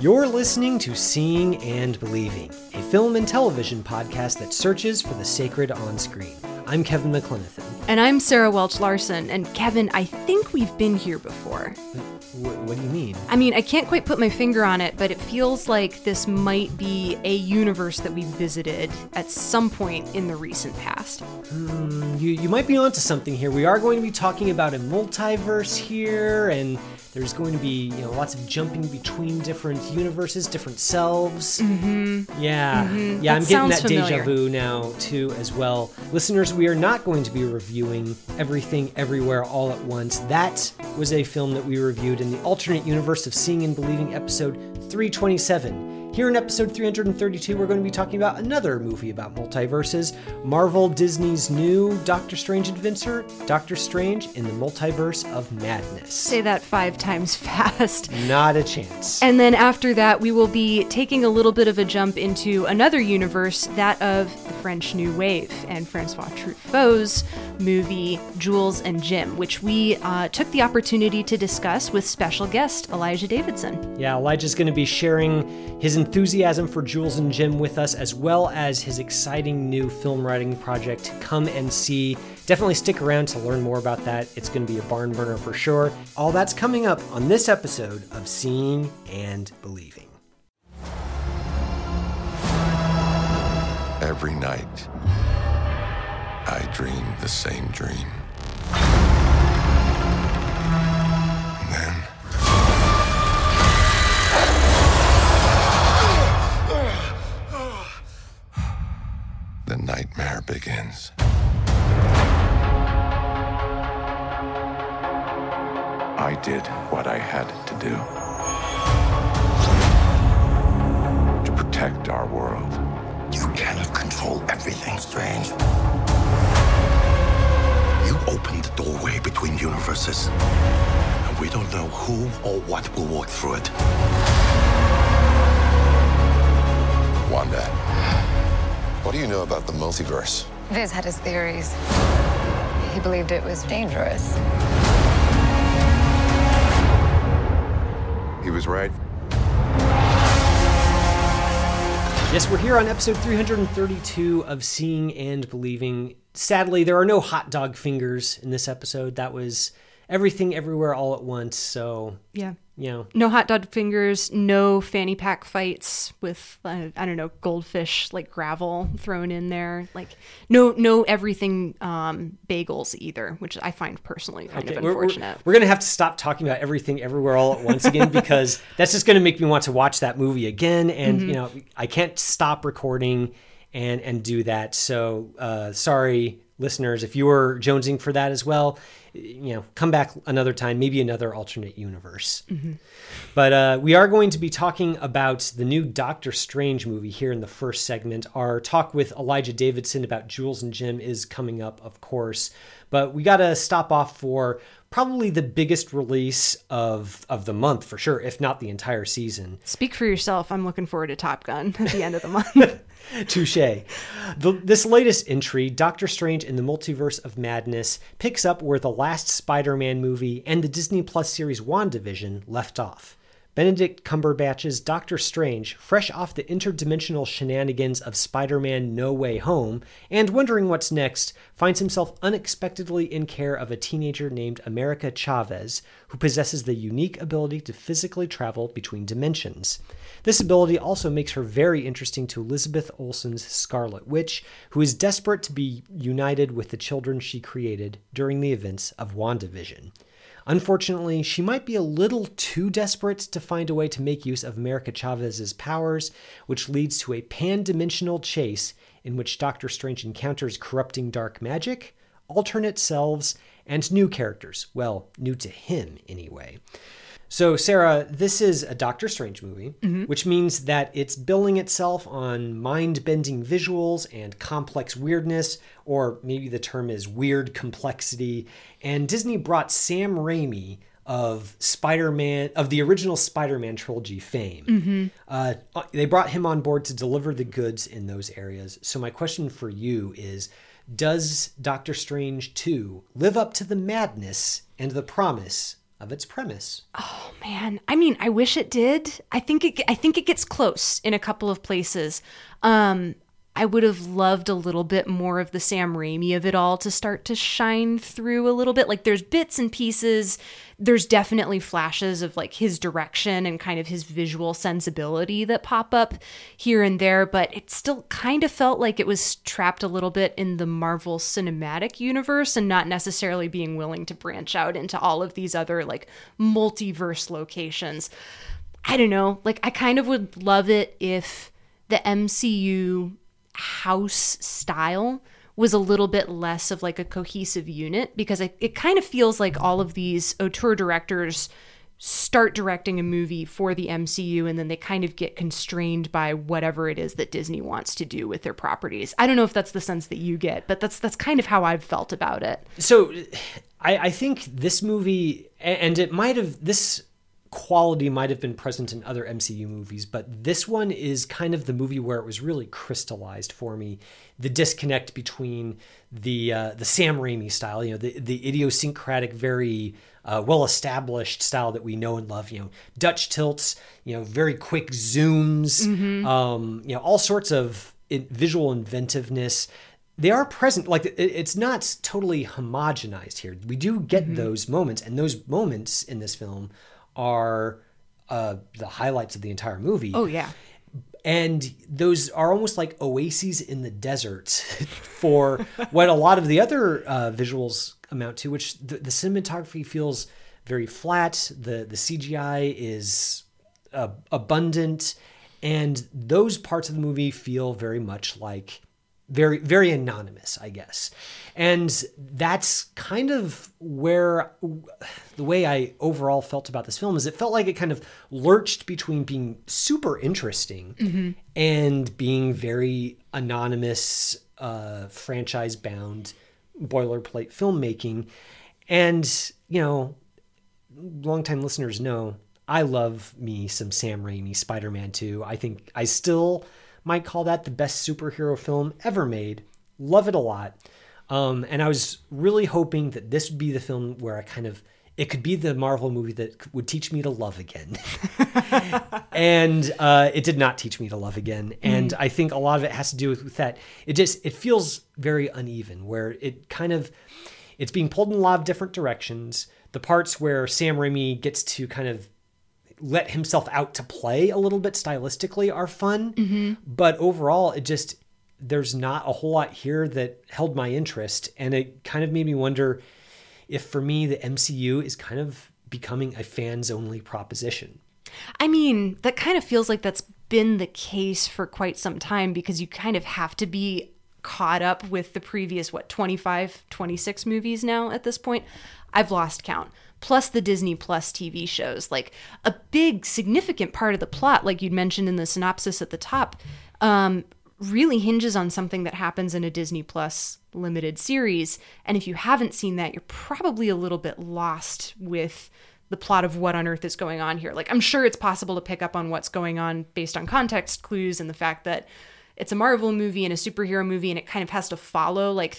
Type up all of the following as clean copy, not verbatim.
You're listening to Seeing and Believing, a film and television podcast that searches for the sacred on screen. I'm Kevin McLenithan. And I'm Sarah Welch Larson. And Kevin, I think we've been here before. What do you mean? I mean, I can't quite put my finger on it, but it feels like this might be a universe that we visited at some point in the recent past. You might be onto something here. We are going to be talking about a multiverse here, and there's going to be, lots of jumping between different universes, different selves. Mm-hmm. Yeah, I'm getting that familiar. deja vu now, too, as well. Listeners, we are not going to be reviewing Everything Everywhere All at Once. That was a film that we reviewed in the alternate universe of Seeing and Believing, episode 327. Here in episode 332, we're going to be talking about another movie about multiverses, Marvel Disney's new Doctor Strange adventure, Doctor Strange in the Multiverse of Madness. Say that 5 times fast. Not a chance. And then after that, we will be taking a little bit of a jump into another universe, that of the French New Wave and Francois Truffaut's movie Jules and Jim, which we took the opportunity to discuss with special guest Elijah Davidson. Yeah, Elijah's going to be sharing his enthusiasm for Jules and Jim with us, as well as his exciting new film writing project, Come and See. Definitely stick around to learn more about that. It's going to be a barn burner for sure. All that's coming up on this episode of Seeing and Believing. Every night, I dream the same dream. And then, the nightmare begins. I did what I had to do to protect our world. You cannot control everything, Strange. You opened the doorway between universes, and we don't know who or what will walk through it. Wanda, what do you know about the multiverse? Viz had his theories. He believed it was dangerous. He was right. Yes, we're here on episode 332 of Seeing and Believing. Sadly, there are no hot dog fingers in this episode. That was Everything Everywhere All at Once, so... Yeah. No hot dog fingers, no fanny pack fights with, goldfish, like gravel thrown in there. Like, no everything bagels either, which I find personally kind of unfortunate. We're going to have to stop talking about Everything Everywhere All at Once again, because that's just going to make me want to watch that movie again. And, I can't stop recording and do that. So, sorry, listeners, if you were jonesing for that as well, come back another time, maybe another alternate universe. Mm-hmm. But we are going to be talking about the new Doctor Strange movie here in the first segment. Our talk with Elijah Davidson about Jules and Jim is coming up, of course. But we got to stop off for probably the biggest release of the month, for sure, if not the entire season. Speak for yourself. I'm looking forward to Top Gun at the end of the month. Touché. This latest entry, Doctor Strange in the Multiverse of Madness, picks up where the last Spider-Man movie and the Disney Plus series WandaVision left off. Benedict Cumberbatch's Doctor Strange, fresh off the interdimensional shenanigans of Spider-Man No Way Home, and wondering what's next, finds himself unexpectedly in care of a teenager named America Chavez, who possesses the unique ability to physically travel between dimensions. This ability also makes her very interesting to Elizabeth Olsen's Scarlet Witch, who is desperate to be united with the children she created during the events of WandaVision. Unfortunately, she might be a little too desperate to find a way to make use of America Chavez's powers, which leads to a pan-dimensional chase in which Doctor Strange encounters corrupting dark magic, alternate selves, and new characters. Well, new to him, anyway. So, Sarah, this is a Doctor Strange movie, which means that it's billing itself on mind-bending visuals and complex weirdness, or maybe the term is weird complexity. And Disney brought Sam Raimi of Spider-Man, of the original Spider-Man trilogy fame. They brought him on board to deliver the goods in those areas. So my question for you is, does Doctor Strange 2 live up to the madness and the promise of its premise. Oh man, I mean, I wish it did. I think it gets close in a couple of places. I would have loved a little bit more of the Sam Raimi of it all to start to shine through a little bit. Like there's bits and pieces. There's definitely flashes of like his direction and kind of his visual sensibility that pop up here and there, but it still kind of felt like it was trapped a little bit in the Marvel Cinematic Universe and not necessarily being willing to branch out into all of these other like multiverse locations. I don't know. Like I kind of would love it if the MCU house style was a little bit less of like a cohesive unit, because it kind of feels like all of these auteur directors start directing a movie for the MCU and then they kind of get constrained by whatever it is that Disney wants to do with their properties. I don't know if that's the sense that you get, but that's kind of how I've felt about it. So I think this movie, and it might have, this quality might have been present in other MCU movies, but this one is kind of the movie where it was really crystallized for me. The disconnect between the Sam Raimi style, the idiosyncratic, very well-established style that we know and love, Dutch tilts, very quick zooms, all sorts of visual inventiveness. They are present, like it's not totally homogenized here. We do get those moments, and those moments in this film are the highlights of the entire movie. Oh, yeah. And those are almost like oases in the desert for what a lot of the other visuals amount to, which the cinematography feels very flat. The CGI is abundant. And those parts of the movie feel very much like very, very anonymous, I guess. And that's kind of where the way I overall felt about this film is it felt like it kind of lurched between being super interesting and being very anonymous, franchise-bound, boilerplate filmmaking. And, longtime listeners know I love me some Sam Raimi Spider-Man 2. I think I still might call that the best superhero film ever made. Love it a lot. And I was really hoping that this would be the film where it could be the Marvel movie that would teach me to love again. And it did not teach me to love again. And I think a lot of it has to do with that. It feels very uneven, where it's being pulled in a lot of different directions. The parts where Sam Raimi gets to kind of let himself out to play a little bit stylistically are fun, but overall there's not a whole lot here that held my interest, and it kind of made me wonder if for me the MCU is kind of becoming a fans only proposition. I mean, that kind of feels like that's been the case for quite some time, because you kind of have to be caught up with the previous 25, 26 movies now at this point. I've lost count. Plus the Disney Plus TV shows. Like a big significant part of the plot, like you'd mentioned in the synopsis at the top, really hinges on something that happens in a Disney Plus limited series. And if you haven't seen that, you're probably a little bit lost with the plot of what on earth is going on here. Like, I'm sure it's possible to pick up on what's going on based on context clues and the fact that it's a Marvel movie and a superhero movie, and it kind of has to follow like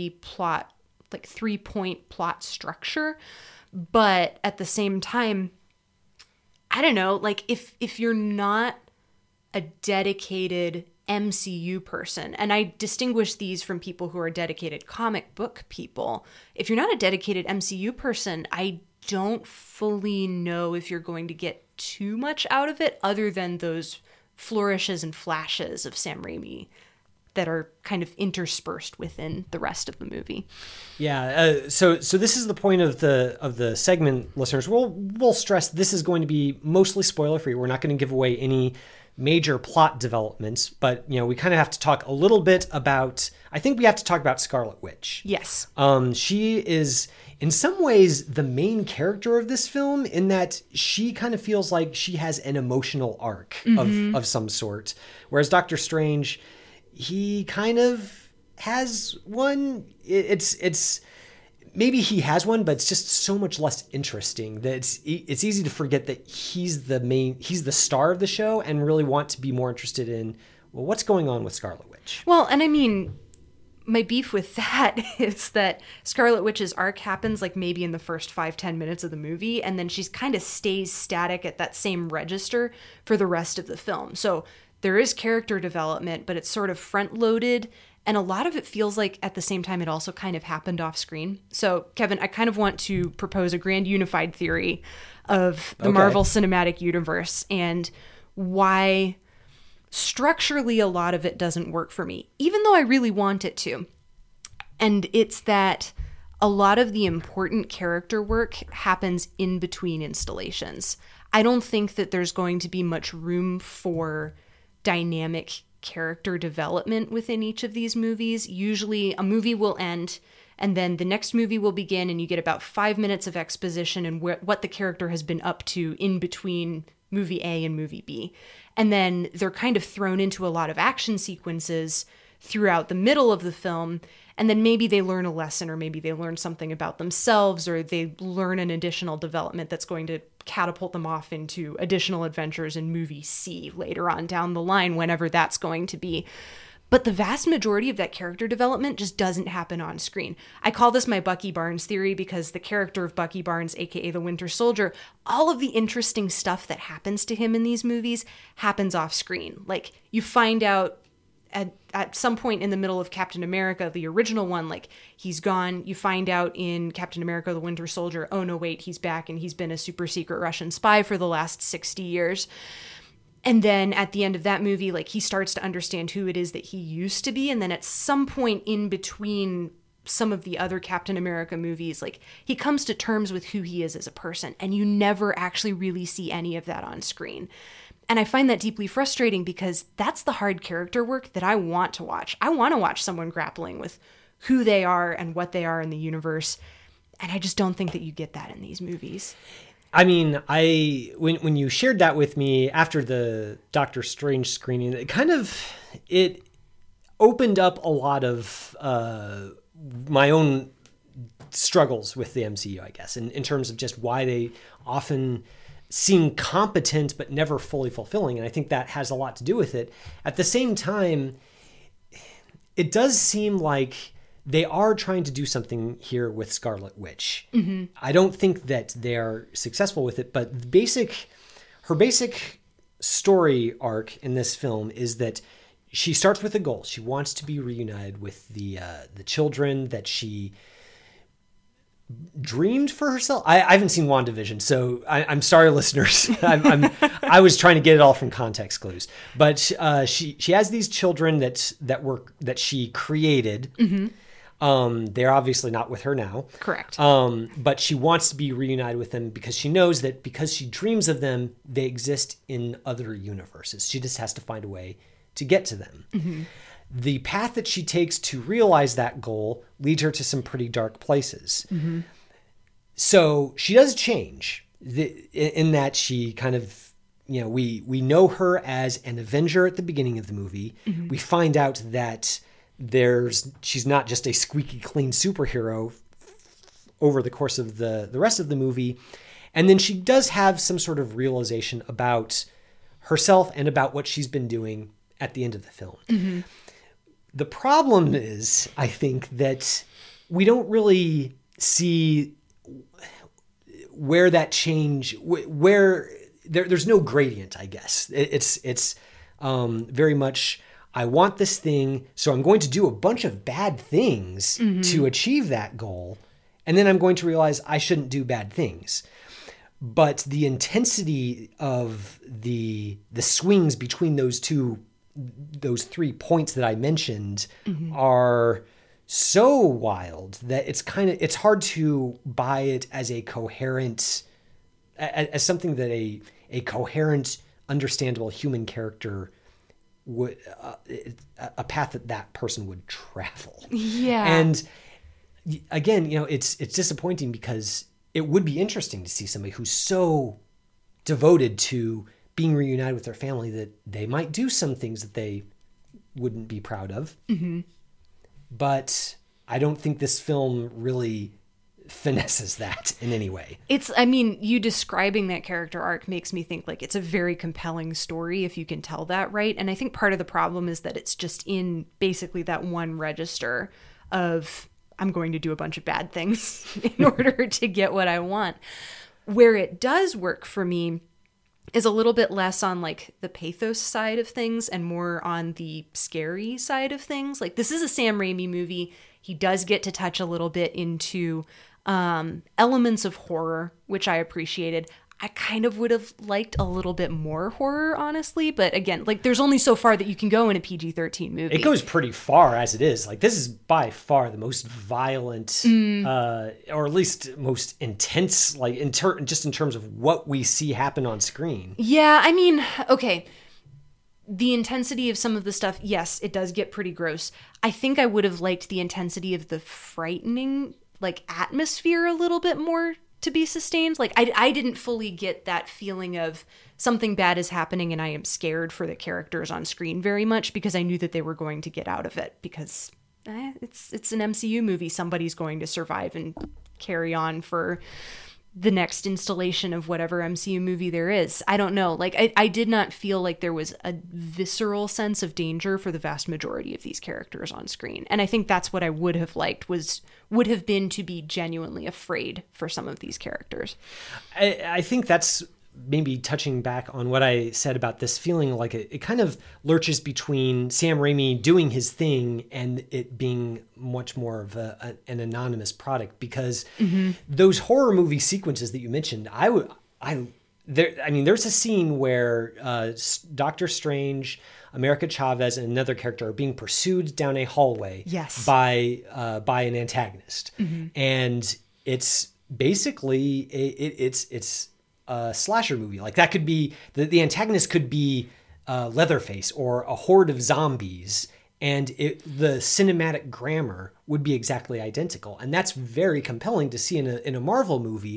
3-point plot structure. But at the same time, I don't know, like if you're not a dedicated MCU person, and I distinguish these from people who are dedicated comic book people, if you're not a dedicated MCU person, I don't fully know if you're going to get too much out of it other than those flourishes and flashes of Sam Raimi that are kind of interspersed within the rest of the movie. Yeah. So this is the point of the segment, listeners. We'll stress this is going to be mostly spoiler free. We're not going to give away any major plot developments, but we kind of have to talk a little bit about. I think we have to talk about Scarlet Witch. Yes. She is in some ways the main character of this film, in that she kind of feels like she has an emotional arc of some sort, whereas Doctor Strange, he kind of has one. It's maybe he has one, but it's just so much less interesting that it's easy to forget that he's the star of the show, and really want to be more interested in, well, what's going on with Scarlet Witch? Well, and I mean, my beef with that is that Scarlet Witch's arc happens like maybe in the first 5-10 minutes of the movie, and then she's kind of stays static at that same register for the rest of the film. So there is character development, but it's sort of front loaded, and a lot of it feels like at the same time it also kind of happened off screen. So Kevin, I kind of want to propose a grand unified theory of the Marvel Cinematic Universe and why structurally a lot of it doesn't work for me, even though I really want it to. And it's that a lot of the important character work happens in between installations. I don't think that there's going to be much room for dynamic character development within each of these movies. Usually a movie will end and then the next movie will begin and you get about 5 minutes of exposition and what the character has been up to in between movie A and movie B. And then they're kind of thrown into a lot of action sequences throughout the middle of the film. And then maybe they learn a lesson, or maybe they learn something about themselves, or they learn an additional development that's going to catapult them off into additional adventures in movie C later on down the line, whenever that's going to be. But the vast majority of that character development just doesn't happen on screen. I call this my Bucky Barnes theory because the character of Bucky Barnes, aka the Winter Soldier, all of the interesting stuff that happens to him in these movies happens off screen. Like, you find out at some point in the middle of Captain America, the original one, like, he's gone. You find out in Captain America, the Winter Soldier, oh no, wait, he's back and he's been a super secret Russian spy for the last 60 years. And then at the end of that movie, like, he starts to understand who it is that he used to be. And then at some point in between some of the other Captain America movies, like, he comes to terms with who he is as a person. And you never actually really see any of that on screen. And I find that deeply frustrating because that's the hard character work that I want to watch. I want to watch someone grappling with who they are and what they are in the universe. And I just don't think that you get that in these movies. I mean, when you shared that with me after the Doctor Strange screening, it opened up a lot of my own struggles with the MCU, I guess, in terms of just why they often seem competent but never fully fulfilling. And I think that has a lot to do with it. At the same time, it does seem like they are trying to do something here with Scarlet Witch. Mm-hmm. I don't think that they're successful with it, but her basic story arc in this film is that she starts with a goal. She wants to be reunited with the children that she dreamed for herself. I haven't seen WandaVision, so I'm sorry, listeners. I was trying to get it all from context clues, but she has these children that she created. Mm-hmm. They're obviously not with her now. Correct. But she wants to be reunited with them because she knows that because she dreams of them, they exist in other universes. She just has to find a way to get to them. Mm-hmm. The path that she takes to realize that goal leads her to some pretty dark places. Mm-hmm. So she does change in that she kind of, we know her as an Avenger at the beginning of the movie. Mm-hmm. We find out that she's not just a squeaky clean superhero over the course of the rest of the movie. And then she does have some sort of realization about herself and about what she's been doing at the end of the film. Mm-hmm. The problem is, I think, that we don't really see where that change, where there's no gradient, I guess. It's very much, I want this thing, so I'm going to do a bunch of bad things to achieve that goal, and then I'm going to realize I shouldn't do bad things. But the intensity of the swings between those 3 points that I mentioned are so wild that it's hard to buy it as a coherent, as something that a coherent, understandable human character would, a path that person would travel. Yeah. And again, it's disappointing because it would be interesting to see somebody who's so devoted to being reunited with their family that they might do some things that they wouldn't be proud of. Mm-hmm. But I don't think this film really finesses that in any way. You describing that character arc makes me think like it's a very compelling story if you can tell that right. And I think part of the problem is that it's just in basically that one register of I'm going to do a bunch of bad things in order to get what I want. Where it does work for me is a little bit less on like the pathos side of things and more on the scary side of things. Like this is a Sam Raimi movie. He does get to touch a little bit into elements of horror, which I appreciated. I kind of would have liked a little bit more horror, honestly. But again, like there's only so far that you can go in a PG-13 movie. It goes pretty far as it is. Like this is by far the most violent, or at least most intense, like just in terms of what we see happen on screen. Yeah, I mean, okay. The intensity of some of the stuff, yes, it does get pretty gross. I think I would have liked the intensity of the frightening, like, atmosphere a little bit more to be sustained. Like, I didn't fully get that feeling of something bad is happening and I am scared for the characters on screen very much because I knew that they were going to get out of it because it's an MCU movie. Somebody's going to survive and carry on for the next installation of whatever MCU movie there is. I don't know. Like, I did not feel like there was a visceral sense of danger for the vast majority of these characters on screen. And I think that's what I would have liked would have been to be genuinely afraid for some of these characters. I think that's maybe touching back on what I said about this feeling like it kind of lurches between Sam Raimi doing his thing and it being much more of an anonymous product because those horror movie sequences that you mentioned, there's a scene where Doctor Strange, America Chavez, and another character are being pursued down a hallway by an antagonist. And it's basically it's a slasher movie. Like that could be the antagonist could be Leatherface or a horde of zombies, and the cinematic grammar would be exactly identical. And that's very compelling to see in a Marvel movie,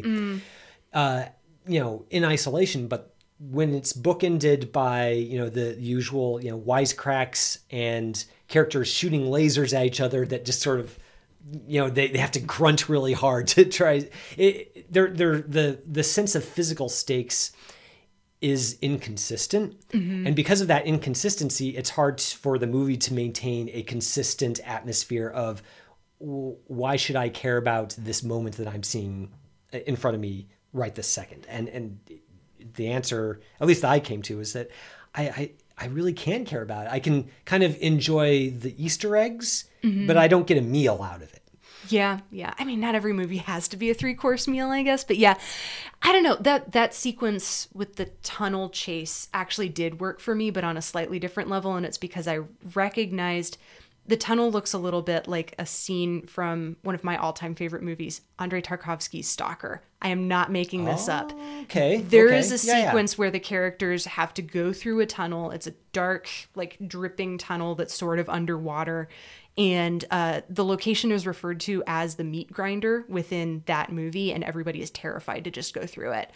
in isolation. But when it's bookended by the usual wisecracks and characters shooting lasers at each other that just sort of they have to grunt really hard to try it. The sense of physical stakes is inconsistent. And because of that inconsistency, it's hard for the movie to maintain a consistent atmosphere of why should I care about this moment that I'm seeing in front of me right this second? And the answer, at least that I came to, is that I really can care about it. I can kind of enjoy the Easter eggs, but I don't get a meal out of it. Yeah. I mean, not every movie has to be a 3-course meal, I guess. But yeah, I don't know. That sequence with the tunnel chase actually did work for me, but on a slightly different level. And it's because I recognized the tunnel looks a little bit like a scene from one of my all-time favorite movies, Andrei Tarkovsky's Stalker. I am not making this up. Okay. There is a sequence where the characters have to go through a tunnel. It's a dark, like dripping tunnel that's sort of underwater. And the location is referred to as the meat grinder within that movie, and everybody is terrified to just go through it.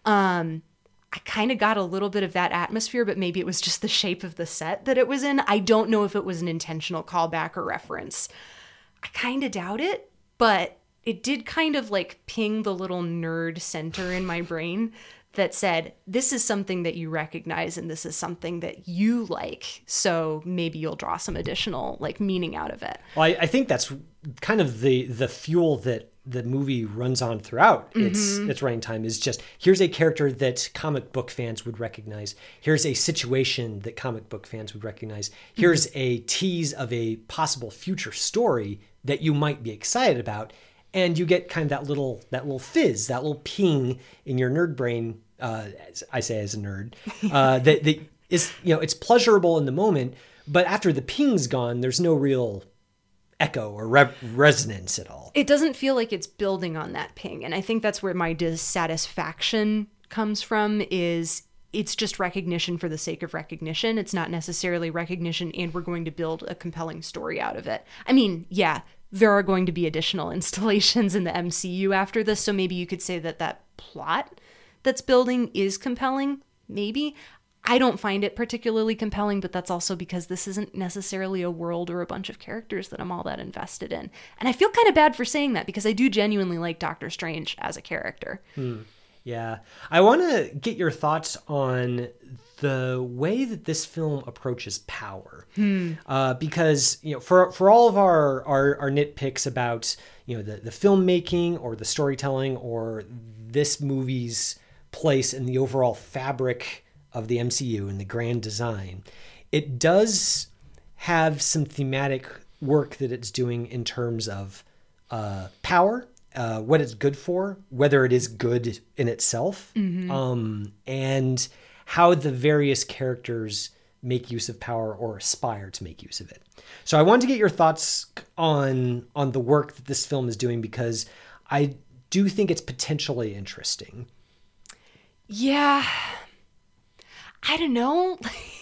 I kind of got a little bit of that atmosphere, but maybe it was just the shape of the set that it was in. I don't know if it was an intentional callback or reference. I kind of doubt it, but it did kind of like ping the little nerd center in my brain that said, this is something that you recognize and this is something that you like. So maybe you'll draw some additional like meaning out of it. Well, I think that's kind of the fuel that the movie runs on throughout its running time is just, here's a character that comic book fans would recognize. Here's a situation that comic book fans would recognize. Here's a tease of a possible future story that you might be excited about. And you get kind of that little fizz, that little ping in your nerd brain. I say as a nerd, that is, it's pleasurable in the moment, but after the ping's gone, there's no real echo or resonance at all. It doesn't feel like it's building on that ping. And I think that's where my dissatisfaction comes from, is it's just recognition for the sake of recognition. It's not necessarily recognition and we're going to build a compelling story out of it. I mean, yeah, there are going to be additional installations in the MCU after this, so maybe you could say that plot that's building is compelling, maybe. I don't find it particularly compelling, but that's also because this isn't necessarily a world or a bunch of characters that I'm all that invested in. And I feel kind of bad for saying that because I do genuinely like Doctor Strange as a character. Yeah. I want to get your thoughts on the way that this film approaches power. Because, for all of our nitpicks about, the filmmaking or the storytelling or this movie's place in the overall fabric of the MCU and the grand design, it does have some thematic work that it's doing in terms of power, what it's good for, whether it is good in itself, and how the various characters make use of power or aspire to make use of it. So I wanted to get your thoughts on the work that this film is doing, because I do think it's potentially interesting. Yeah. I don't know.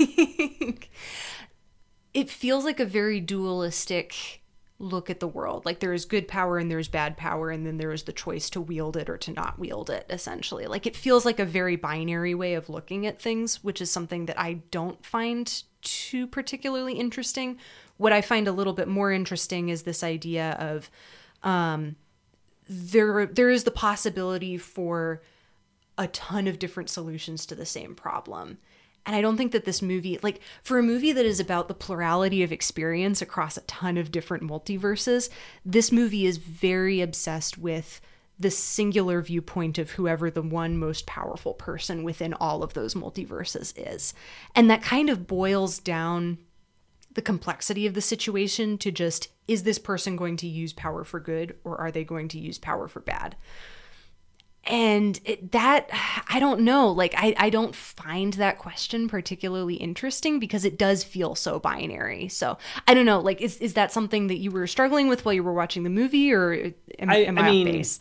It feels like a very dualistic look at the world. Like there is good power and there's bad power, and then there is the choice to wield it or to not wield it, essentially. Like it feels like a very binary way of looking at things, which is something that I don't find too particularly interesting. What I find a little bit more interesting is this idea of there is the possibility for a ton of different solutions to the same problem. And I don't think that this movie, like for a movie that is about the plurality of experience across a ton of different multiverses, this movie is very obsessed with the singular viewpoint of whoever the one most powerful person within all of those multiverses is. And that kind of boils down the complexity of the situation to just, is this person going to use power for good, or are they going to use power for bad? And I don't know, like, I don't find that question particularly interesting because it does feel so binary. So I don't know, like, is that something that you were struggling with while you were watching the movie, or am I off base?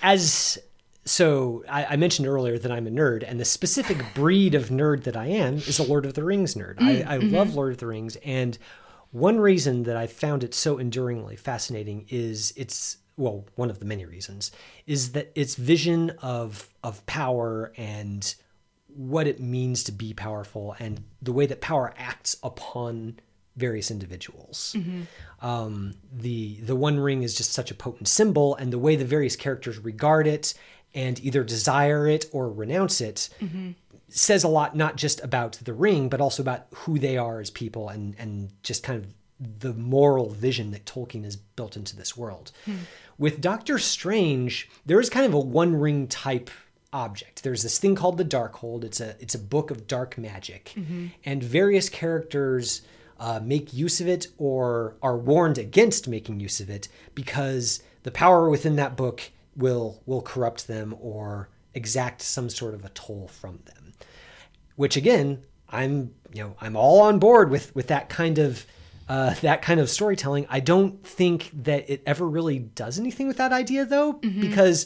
I mentioned earlier that I'm a nerd, and the specific breed of nerd that I am is a Lord of the Rings nerd. I love Lord of the Rings, and one reason that I found it so enduringly fascinating is one of the many reasons is that its vision of power and what it means to be powerful and the way that power acts upon various individuals. The One Ring is just such a potent symbol, and the way the various characters regard it and either desire it or renounce it says a lot, not just about the ring, but also about who they are as people and just kind of the moral vision that Tolkien has built into this world. With Doctor Strange, there is kind of a One Ring type object. There's this thing called the Darkhold. It's a book of dark magic, and various characters make use of it or are warned against making use of it because the power within that book will corrupt them or exact some sort of a toll from them. Which again, I'm all on board with that kind of storytelling. I don't think that it ever really does anything with that idea, though, because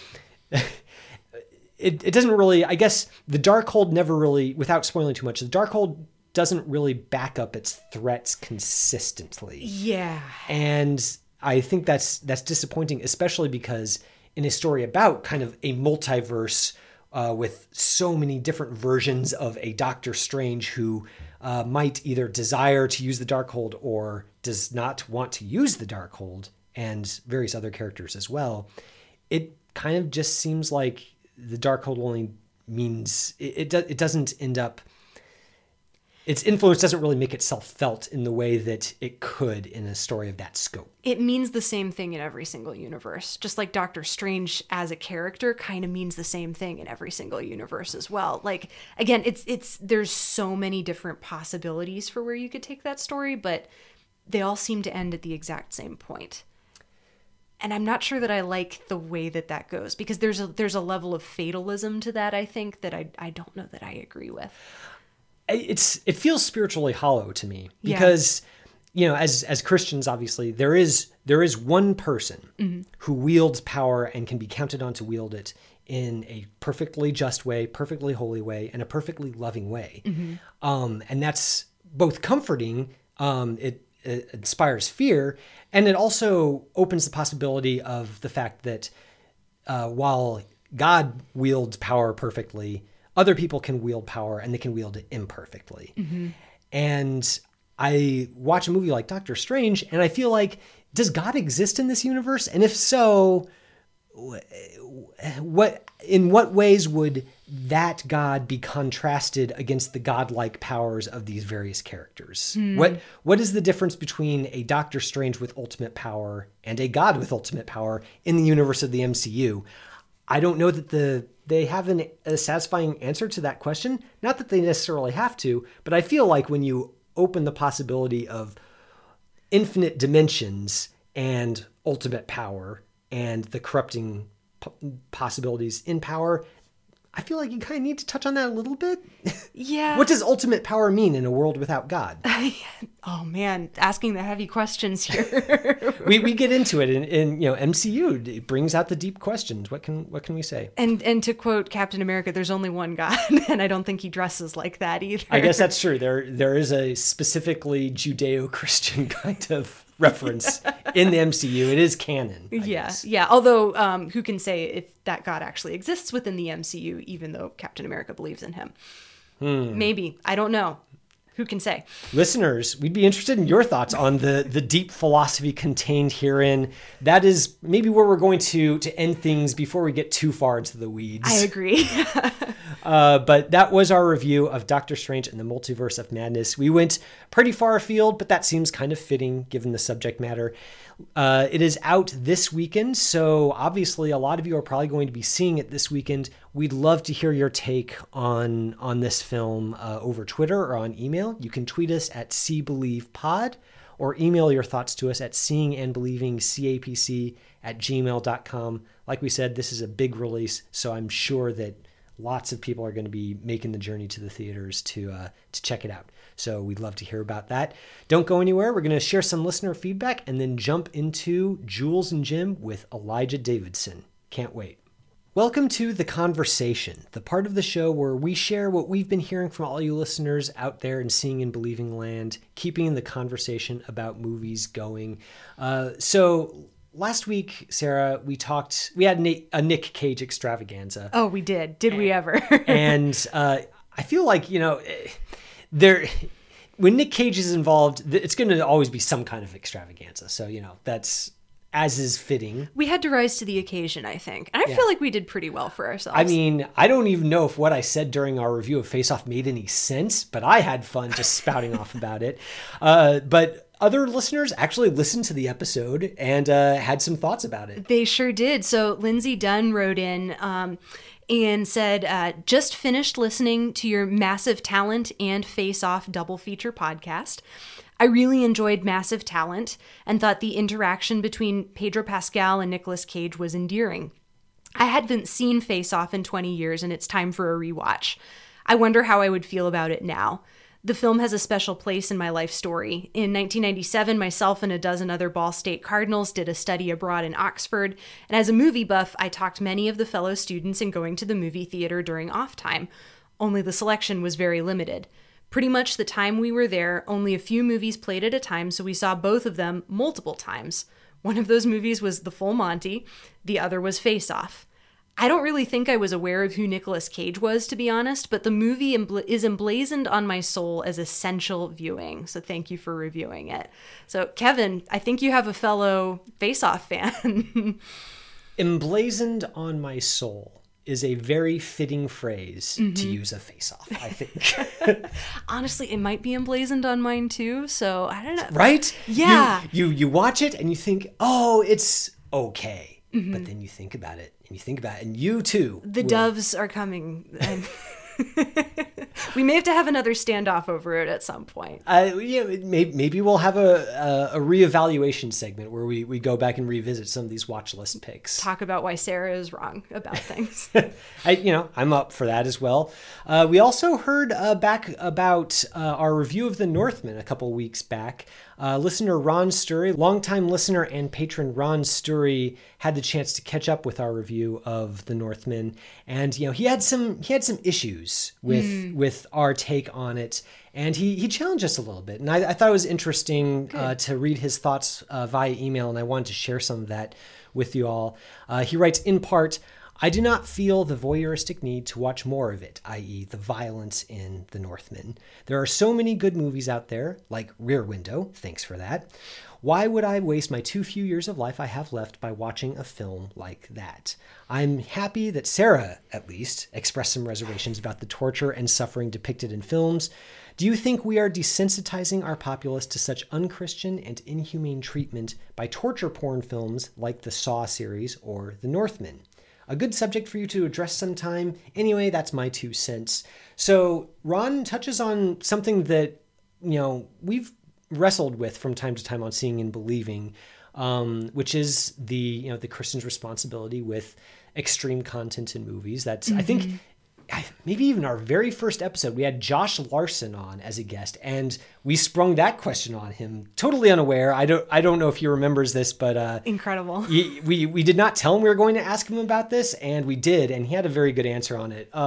it doesn't really, I guess the Darkhold never really, without spoiling too much, the Darkhold doesn't really back up its threats consistently. Yeah. And I think that's disappointing, especially because in a story about kind of a multiverse with so many different versions of a Doctor Strange who might either desire to use the Darkhold or does not want to use the Darkhold, and various other characters as well, it kind of just seems like the Darkhold only means it doesn't end up, its influence doesn't really make itself felt in the way that it could in a story of that scope. It means the same thing in every single universe. Just like Doctor Strange as a character kind of means the same thing in every single universe as well. Like, again, there's so many different possibilities for where you could take that story, but they all seem to end at the exact same point. And I'm not sure that I like the way that goes, because there's a level of fatalism to that, I think, that I don't know that I agree with. It feels spiritually hollow to me because, as Christians, obviously there is one person who wields power and can be counted on to wield it in a perfectly just way, perfectly holy way, and a perfectly loving way. And that's both comforting. It inspires fear, and it also opens the possibility of the fact that while God wields power perfectly, other people can wield power and they can wield it imperfectly. And I watch a movie like Doctor Strange and I feel like, does God exist in this universe? And if so, in what ways would that God be contrasted against the godlike powers of these various characters? What is the difference between a Doctor Strange with ultimate power and a God with ultimate power in the universe of the MCU? I don't know that they have a satisfying answer to that question. Not that they necessarily have to, but I feel like when you open the possibility of infinite dimensions and ultimate power and the corrupting possibilities in power, I feel like you kind of need to touch on that a little bit. Yeah. What does ultimate power mean in a world without God? Oh man, asking the heavy questions here. we get into it in MCU. It brings out the deep questions. What can we say? And to quote Captain America, there's only one God, and I don't think he dresses like that either. I guess that's true. There is a specifically Judeo-Christian kind of reference in the MCU. It is canon. I guess. Yeah. Although, who can say if that God actually exists within the MCU, even though Captain America believes in him? Maybe. I don't know. Who can say? Listeners, we'd be interested in your thoughts on the deep philosophy contained herein. That is maybe where we're going to end things before we get too far into the weeds. I agree. But that was our review of Doctor Strange and the Multiverse of Madness. We went pretty far afield, but that seems kind of fitting given the subject matter. It is out this weekend, so obviously a lot of you are probably going to be seeing it this weekend. We'd love to hear your take on this film over Twitter or on email. You can tweet us at SeeBelievePod or email your thoughts to us at seeingandbelievingcapc@gmail.com. Like we said, this is a big release, so I'm sure that lots of people are going to be making the journey to the theaters to check it out. So we'd love to hear about that. Don't go anywhere. We're going to share some listener feedback and then jump into Jules and Jim with Elijah Davidson. Can't wait. Welcome to The Conversation, the part of the show where we share what we've been hearing from all you listeners out there in Seeing and Believing land, keeping the conversation about movies going. So last week, Sarah, we had a Nick Cage extravaganza. Oh, we did. Did we ever? And I feel like, when Nick Cage is involved, it's going to always be some kind of extravaganza. So, that's as is fitting. We had to rise to the occasion, I think. And I feel like we did pretty well for ourselves. I mean, I don't even know if what I said during our review of Face Off made any sense, but I had fun just spouting off about it. But other listeners actually listened to the episode and had some thoughts about it. They sure did. So Lindsay Dunn wrote in and said, just finished listening to your Massive Talent and Face Off double feature podcast. I really enjoyed Massive Talent and thought the interaction between Pedro Pascal and Nicolas Cage was endearing. I hadn't seen Face Off in 20 years and it's time for a rewatch. I wonder how I would feel about it now. The film has a special place in my life story. In 1997, myself and a dozen other Ball State Cardinals did a study abroad in Oxford, and as a movie buff, I talked many of the fellow students in going to the movie theater during off time. Only the selection was very limited. Pretty much the time we were there, only a few movies played at a time, so we saw both of them multiple times. One of those movies was The Full Monty, the other was Face Off. I don't really think I was aware of who Nicolas Cage was, to be honest, but the movie is emblazoned on my soul as essential viewing, so thank you for reviewing it. So, Kevin, I think you have a fellow Face Off fan. Emblazoned on my soul is a very fitting phrase to use a Face Off, I think. Honestly, it might be emblazoned on mine too, so I don't know. Right? Yeah. You watch it and you think, oh, it's okay. But then you think about it and you too. The doves are coming. And we may have to have another standoff over it at some point. Maybe we'll have a reevaluation segment where we go back and revisit some of these watch list picks. Talk about why Sarah is wrong about things. I'm up for that as well. We also heard back about our review of The Northman a couple weeks back. Listener Ron Sturry, longtime listener and patron Ron Sturry, had the chance to catch up with our review of The Northman, and he had some issues with our take on it, and he challenged us a little bit, and I thought it was interesting to read his thoughts via email, and I wanted to share some of that with you all. He writes, in part, I do not feel the voyeuristic need to watch more of it, i.e. the violence in The Northman. There are so many good movies out there, like Rear Window, thanks for that. Why would I waste my too few years of life I have left by watching a film like that? I'm happy that Sarah, at least, expressed some reservations about the torture and suffering depicted in films. Do you think we are desensitizing our populace to such unchristian and inhumane treatment by torture porn films like the Saw series or The Northman? A good subject for you to address sometime. Anyway, that's my 2 cents. So Ron touches on something that, we've wrestled with from time to time on Seeing and Believing, which is the Christian's responsibility with extreme content in movies. That's, I think, maybe even our very first episode, we had Josh Larson on as a guest, and we sprung that question on him, totally unaware. I don't know if he remembers this, but incredible. We did not tell him we were going to ask him about this, and we did, and he had a very good answer on it.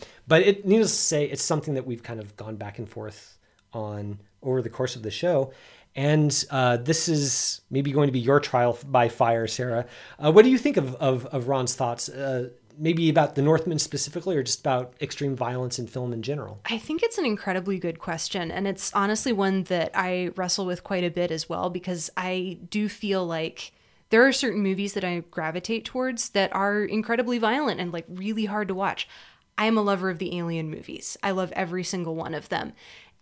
But needless to say, it's something that we've kind of gone back and forth on over the course of the show. And this is maybe going to be your trial by fire, Sarah. What do you think of Ron's thoughts? Maybe about The Northman specifically, or just about extreme violence in film in general? I think it's an incredibly good question. And it's honestly one that I wrestle with quite a bit as well, because I do feel like there are certain movies that I gravitate towards that are incredibly violent and like really hard to watch. I am a lover of the Alien movies. I love every single one of them.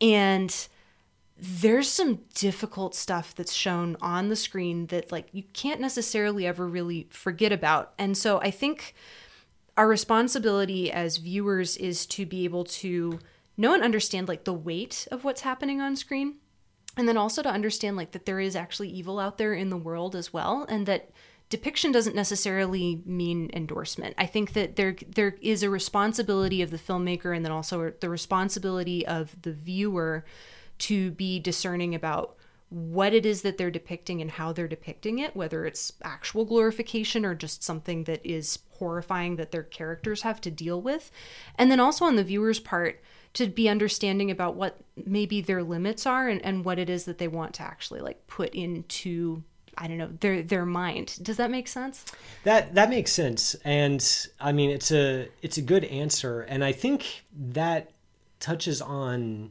And there's some difficult stuff that's shown on the screen that like you can't necessarily ever really forget about. And so I think our responsibility as viewers is to be able to know and understand like the weight of what's happening on screen. And then also to understand like that there is actually evil out there in the world as well. And that depiction doesn't necessarily mean endorsement. I think that there is a responsibility of the filmmaker, and then also the responsibility of the viewer to be discerning about what it is that they're depicting and how they're depicting it, whether it's actual glorification or just something that is horrifying that their characters have to deal with. And then also on the viewer's part, to be understanding about what maybe their limits are and what it is that they want to actually like put into, I don't know, their mind. Does that make sense? That makes sense. And I mean, it's a good answer. And I think that touches on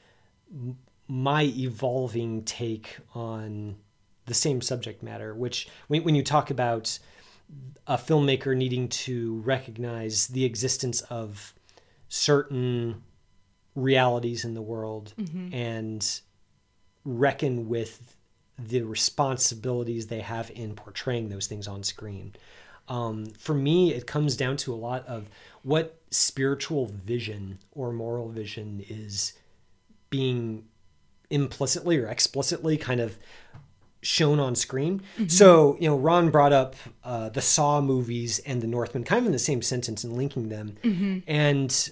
my evolving take on the same subject matter, which when you talk about a filmmaker needing to recognize the existence of certain realities in the world and reckon with the responsibilities they have in portraying those things on screen. For me, it comes down to a lot of what spiritual vision or moral vision is being implicitly or explicitly kind of shown on screen. So, Ron brought up the Saw movies and The Northman kind of in the same sentence and linking them. And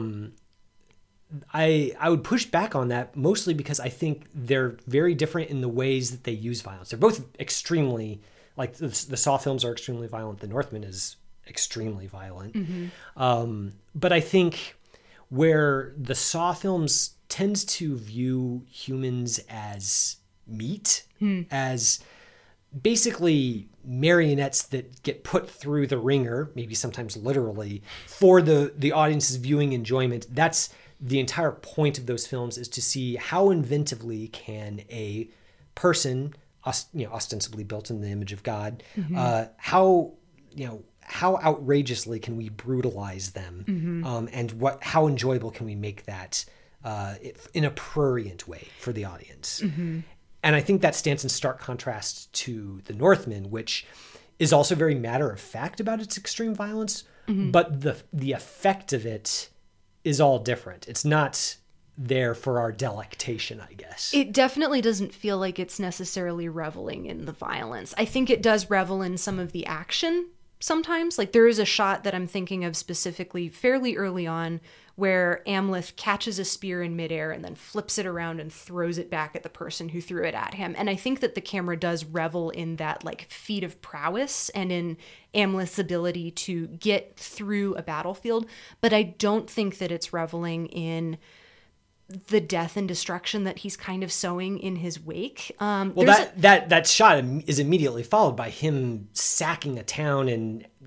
I would push back on that mostly because I think they're very different in the ways that they use violence. They're both extremely, like the Saw films are extremely violent. The Northman is extremely violent. But I think where the Saw films tends to view humans as meat, as basically marionettes that get put through the ringer, maybe sometimes literally, for the audience's viewing enjoyment. That's the entire point of those films, is to see how inventively can a person, ostensibly built in the image of God, how outrageously can we brutalize them, and how enjoyable can we make that in a prurient way for the audience. And I think that stands in stark contrast to The Northman, which is also very matter of fact about its extreme violence, but the effect of it is all different. It's not there for our delectation, I guess. It definitely doesn't feel like it's necessarily reveling in the violence. I think it does revel in some of the action sometimes. Like there is a shot that I'm thinking of specifically fairly early on where Amleth catches a spear in midair and then flips it around and throws it back at the person who threw it at him. And I think that the camera does revel in that like feat of prowess and in Amleth's ability to get through a battlefield. But I don't think that it's reveling in the death and destruction that he's kind of sowing in his wake. That shot is immediately followed by him sacking a town and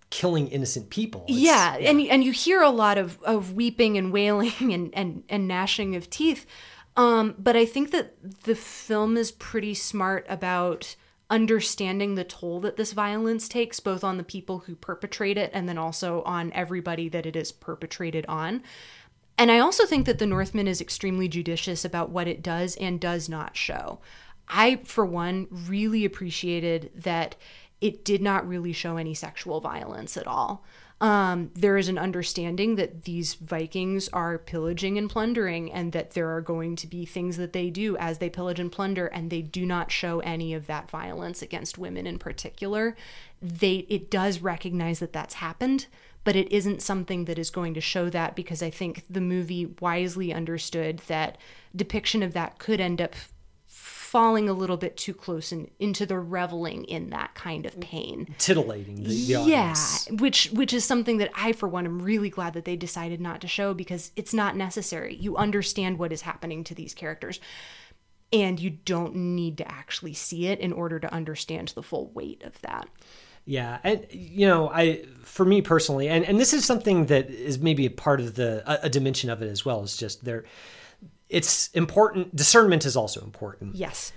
killing innocent people. Yeah. And you hear a lot of weeping and wailing and gnashing of teeth. But I think that the film is pretty smart about understanding the toll that this violence takes, both on the people who perpetrate it and then also on everybody that it is perpetrated on. And I also think that The Northman is extremely judicious about what it does and does not show. I, for one, really appreciated that it did not really show any sexual violence at all. There is an understanding that these Vikings are pillaging and plundering, and that there are going to be things that they do as they pillage and plunder, and they do not show any of that violence against women in particular. It does recognize that that's happened, but it isn't something that is going to show that, because I think the movie wisely understood that depiction of that could end up falling a little bit too close into the reveling in that kind of pain. Titillating the audience. Yeah, which is something that I, for one, am really glad that they decided not to show, because it's not necessary. You understand what is happening to these characters, and you don't need to actually see it in order to understand the full weight of that. Yeah, and for me personally, and this is something that is maybe a part of a dimension of it as well, is just it's important. Discernment is also important. Yes.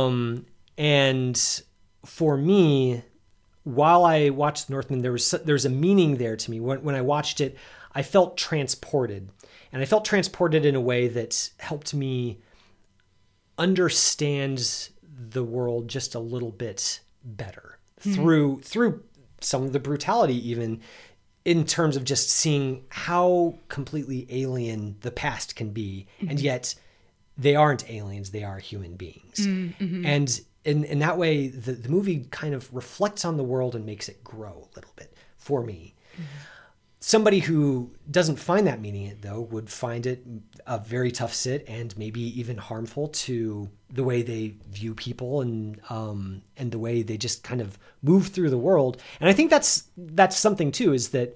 And for me, while I watched Northman, there's a meaning there to me. When I watched it, I felt transported, and I felt transported in a way that helped me understand the world just a little bit better through some of the brutality, even in terms of just seeing how completely alien the past can be. Mm-hmm. And yet they aren't aliens, they are human beings. Mm-hmm. And in that way, the movie kind of reflects on the world and makes it grow a little bit for me. Mm-hmm. Somebody who doesn't find that meaning in it, though, would find it a very tough sit and maybe even harmful to the way they view people and the way they just kind of move through the world. And I think that's something too, is that,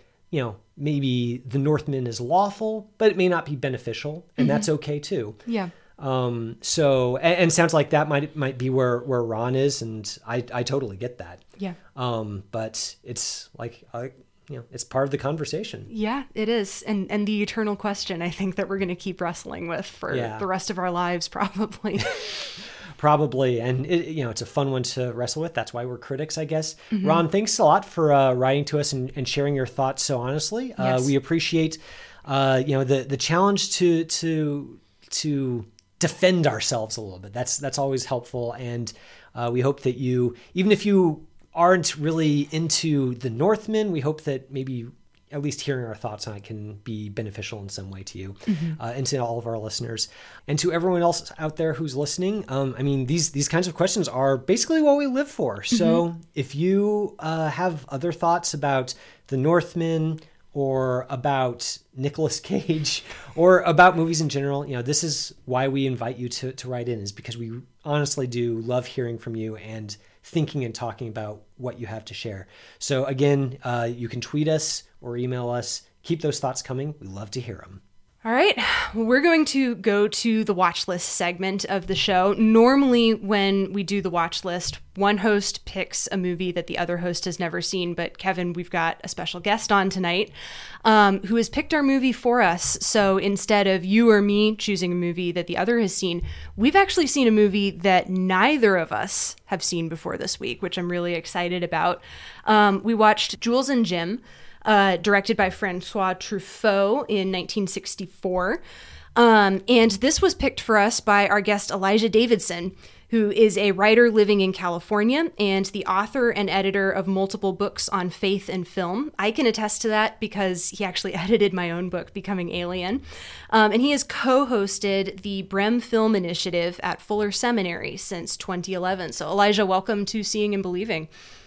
maybe the Northman is lawful, but it may not be beneficial, and that's okay too. Yeah. So, and sounds like that might be where Ron is, and I totally get that. Yeah. But it's like, it's part of the conversation. Yeah, it is. And the eternal question, I think, that we're going to keep wrestling with for the rest of our lives, probably. Probably. And it's a fun one to wrestle with. That's why we're critics, I guess. Mm-hmm. Ron, thanks a lot for writing to us and sharing your thoughts so honestly. Yes. We appreciate, the challenge to defend ourselves a little bit. That's always helpful. And we hope that even if you aren't really into the Northman, we hope that maybe at least hearing our thoughts on it can be beneficial in some way to you, and to all of our listeners, and to everyone else out there who's listening. These kinds of questions are basically what we live for. So if you have other thoughts about the Northman, or about Nicolas Cage, or about movies in general, this is why we invite you to write in, is because we honestly do love hearing from you and thinking and talking about what you have to share. So again, you can tweet us or email us. Keep those thoughts coming. We love to hear them. All right, we're going to go to the watch list segment of the show. Normally, when we do the watch list, one host picks a movie that the other host has never seen. But Kevin, we've got a special guest on tonight who has picked our movie for us. So instead of you or me choosing a movie that the other has seen, we've actually seen a movie that neither of us have seen before this week, which I'm really excited about. We watched Jules and Jim, directed by Francois Truffaut in 1964. And this was picked for us by our guest Elijah Davidson, who is a writer living in California and the author and editor of multiple books on faith and film. I can attest to that because he actually edited my own book, Becoming Alien. And he has co-hosted the Brem Film Initiative at Fuller Seminary since 2011. So Elijah, welcome to Seeing and Believing.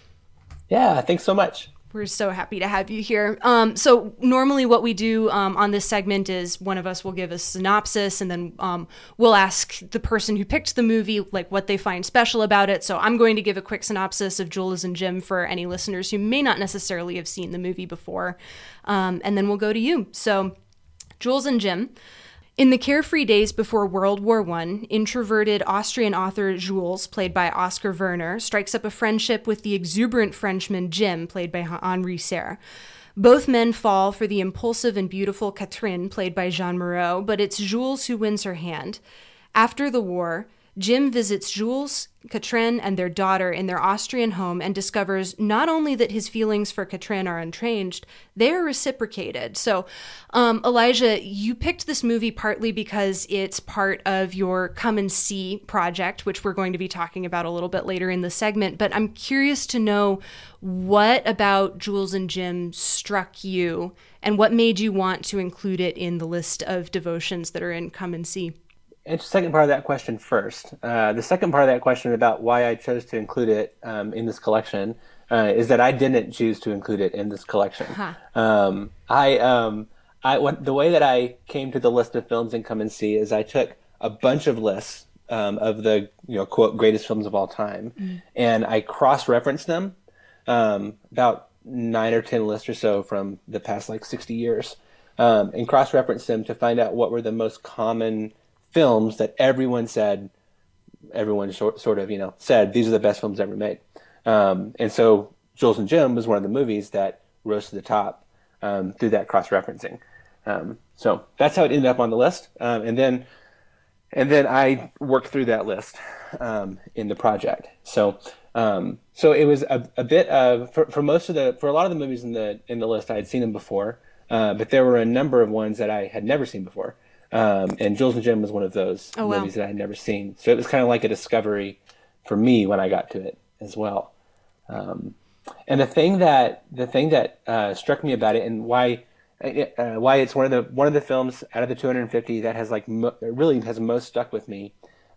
Yeah, thanks so much. We're so happy to have you here. So normally what we do on this segment is one of us will give a synopsis, and then we'll ask the person who picked the movie like what they find special about it. So I'm going to give a quick synopsis of Jules and Jim for any listeners who may not necessarily have seen the movie before, and then we'll go to you. So Jules and Jim In the carefree days before World War I, introverted Austrian author Jules, played by Oscar Werner, strikes up a friendship with the exuberant Frenchman Jim, played by Henri Serre. Both men fall for the impulsive and beautiful Catherine, played by Jean Moreau, but it's Jules who wins her hand. After the war, Jim visits Jules, Catherine, and their daughter in their Austrian home and discovers not only that his feelings for Catherine are unchanged, they are reciprocated. So, Elijah, you picked this movie partly because it's part of your Come and See project, which we're going to be talking about a little bit later in the segment. But I'm curious to know what about Jules and Jim struck you and what made you want to include it in the list of devotions that are in Come and See. Answer the second part of that question first. The second part of that question about why I chose to include it in this collection is that I didn't choose to include it in this collection. The way that I came to the list of films in Come and See is I took a bunch of lists of the quote greatest films of all time, and I cross-referenced them, about 9 or 10 lists or so from the past 60 years, and cross-referenced them to find out what were the most common films that everyone said these are the best films ever made. And so Jules and Jim was one of the movies that rose to the top through that cross-referencing. So that's how it ended up on the list. And then I worked through that list in the project. So it was a bit of, for a lot of the movies in the list, I had seen them before, but there were a number of ones that I had never seen before. And Jules and Jim was one of those movies that I had never seen. So it was kind of like a discovery for me when I got to it as well. And the thing that struck me about it and why it's one of the films out of the 250 that has really has most stuck with me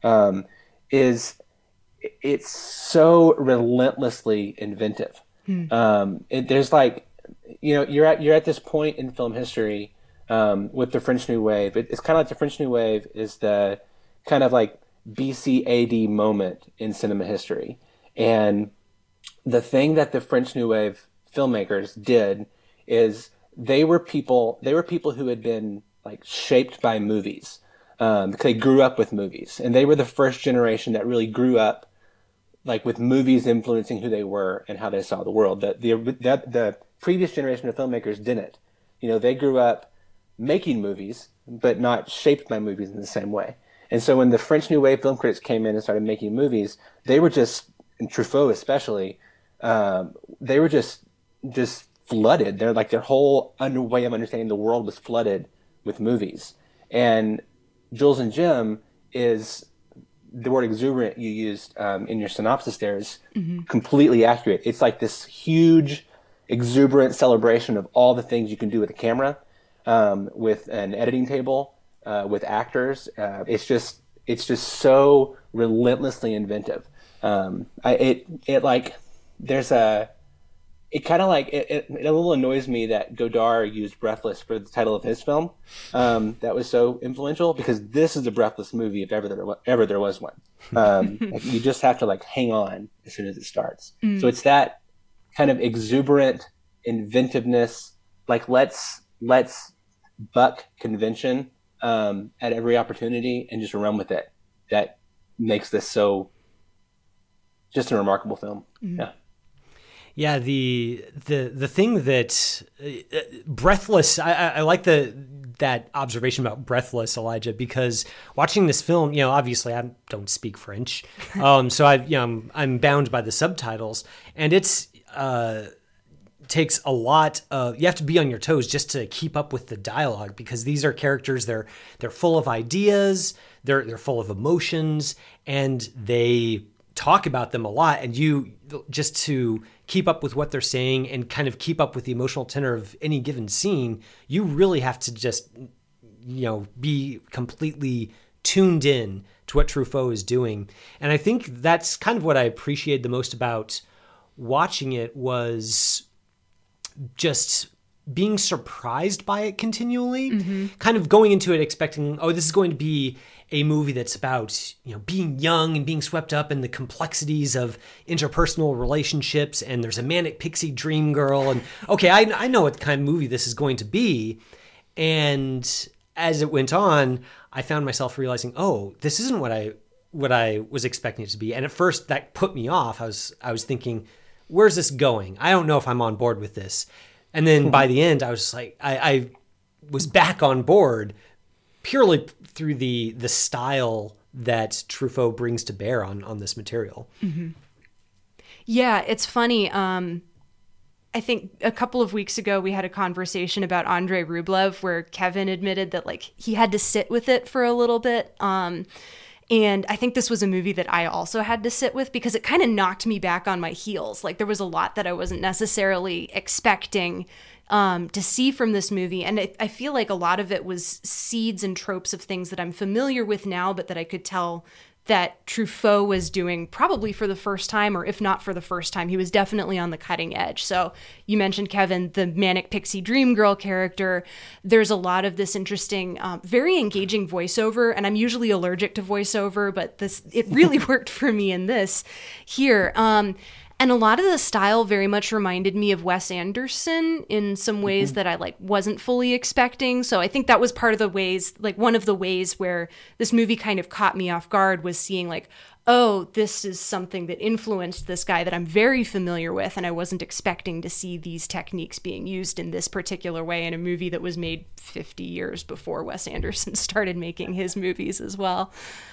is it's so relentlessly inventive. There's you're at this point in film history with the French New Wave. It's kind of like the French New Wave is the kind of BC AD moment in cinema history. And the thing that the French New Wave filmmakers did is they were people who had been shaped by movies. They grew up with movies, and they were the first generation that really grew up with movies influencing who they were and how they saw the world. The previous generation of filmmakers didn't. They grew up making movies, but not shaped by movies in the same way. And so when the French New Wave film critics came in and started making movies, they were just, and Truffaut especially, they were just flooded. They're their whole way of understanding the world was flooded with movies. And Jules and Jim is, the word exuberant you used in your synopsis there is completely accurate. It's this huge, exuberant celebration of all the things you can do with a camera, with an editing table, with actors. It's just so relentlessly inventive. It a little annoys me that Godard used Breathless for the title of his film. That was so influential, because this is a Breathless movie if ever there was one. You just have to hang on as soon as it starts. So it's that kind of exuberant inventiveness, let's buck convention at every opportunity and just run with it, that makes this so just a remarkable film. Yeah, the thing that Breathless, I like that observation about Breathless, Elijah, because watching this film, obviously I don't speak French, so I'm bound by the subtitles, and it's takes a lot of, you have to be on your toes just to keep up with the dialogue, because these are characters, they're full of ideas, they're full of emotions, and they talk about them a lot, and you just to keep up with what they're saying and kind of keep up with the emotional tenor of any given scene, you really have to just be completely tuned in to what Truffaut is doing. And I think that's kind of what I appreciated the most about watching it, was just being surprised by it continually, kind of going into it expecting, this is going to be a movie that's about, being young and being swept up in the complexities of interpersonal relationships, and there's a manic pixie dream girl, and okay, I know what kind of movie this is going to be. And as it went on, I found myself realizing, oh, this isn't what I was expecting it to be. And at first that put me off. I was thinking, where's this going? I don't know if I'm on board with this. And then by the end, I was like, I was back on board purely through the style that Truffaut brings to bear on this material. Mm-hmm. Yeah, it's funny. I think a couple of weeks ago we had a conversation about Andrei Rublev where Kevin admitted that like he had to sit with it for a little bit. And I think this was a movie that I also had to sit with because it kind of knocked me back on my heels. Like there was a lot that I wasn't necessarily expecting to see from this movie. And I feel like a lot of it was seeds and tropes of things that I'm familiar with now, but that I could tell that Truffaut was doing probably for the first time, or if not for the first time, he was definitely on the cutting edge. So you mentioned, Kevin, the manic pixie dream girl character. There's a lot of this interesting, very engaging voiceover, and I'm usually allergic to voiceover, but it really worked for me in this here. And a lot of the style very much reminded me of Wes Anderson in some ways that I wasn't fully expecting. So I think that was part of the ways, one of the ways where this movie kind of caught me off guard was seeing oh, this is something that influenced this guy that I'm very familiar with. And I wasn't expecting to see these techniques being used in this particular way in a movie that was made 50 years before Wes Anderson started making his movies as well.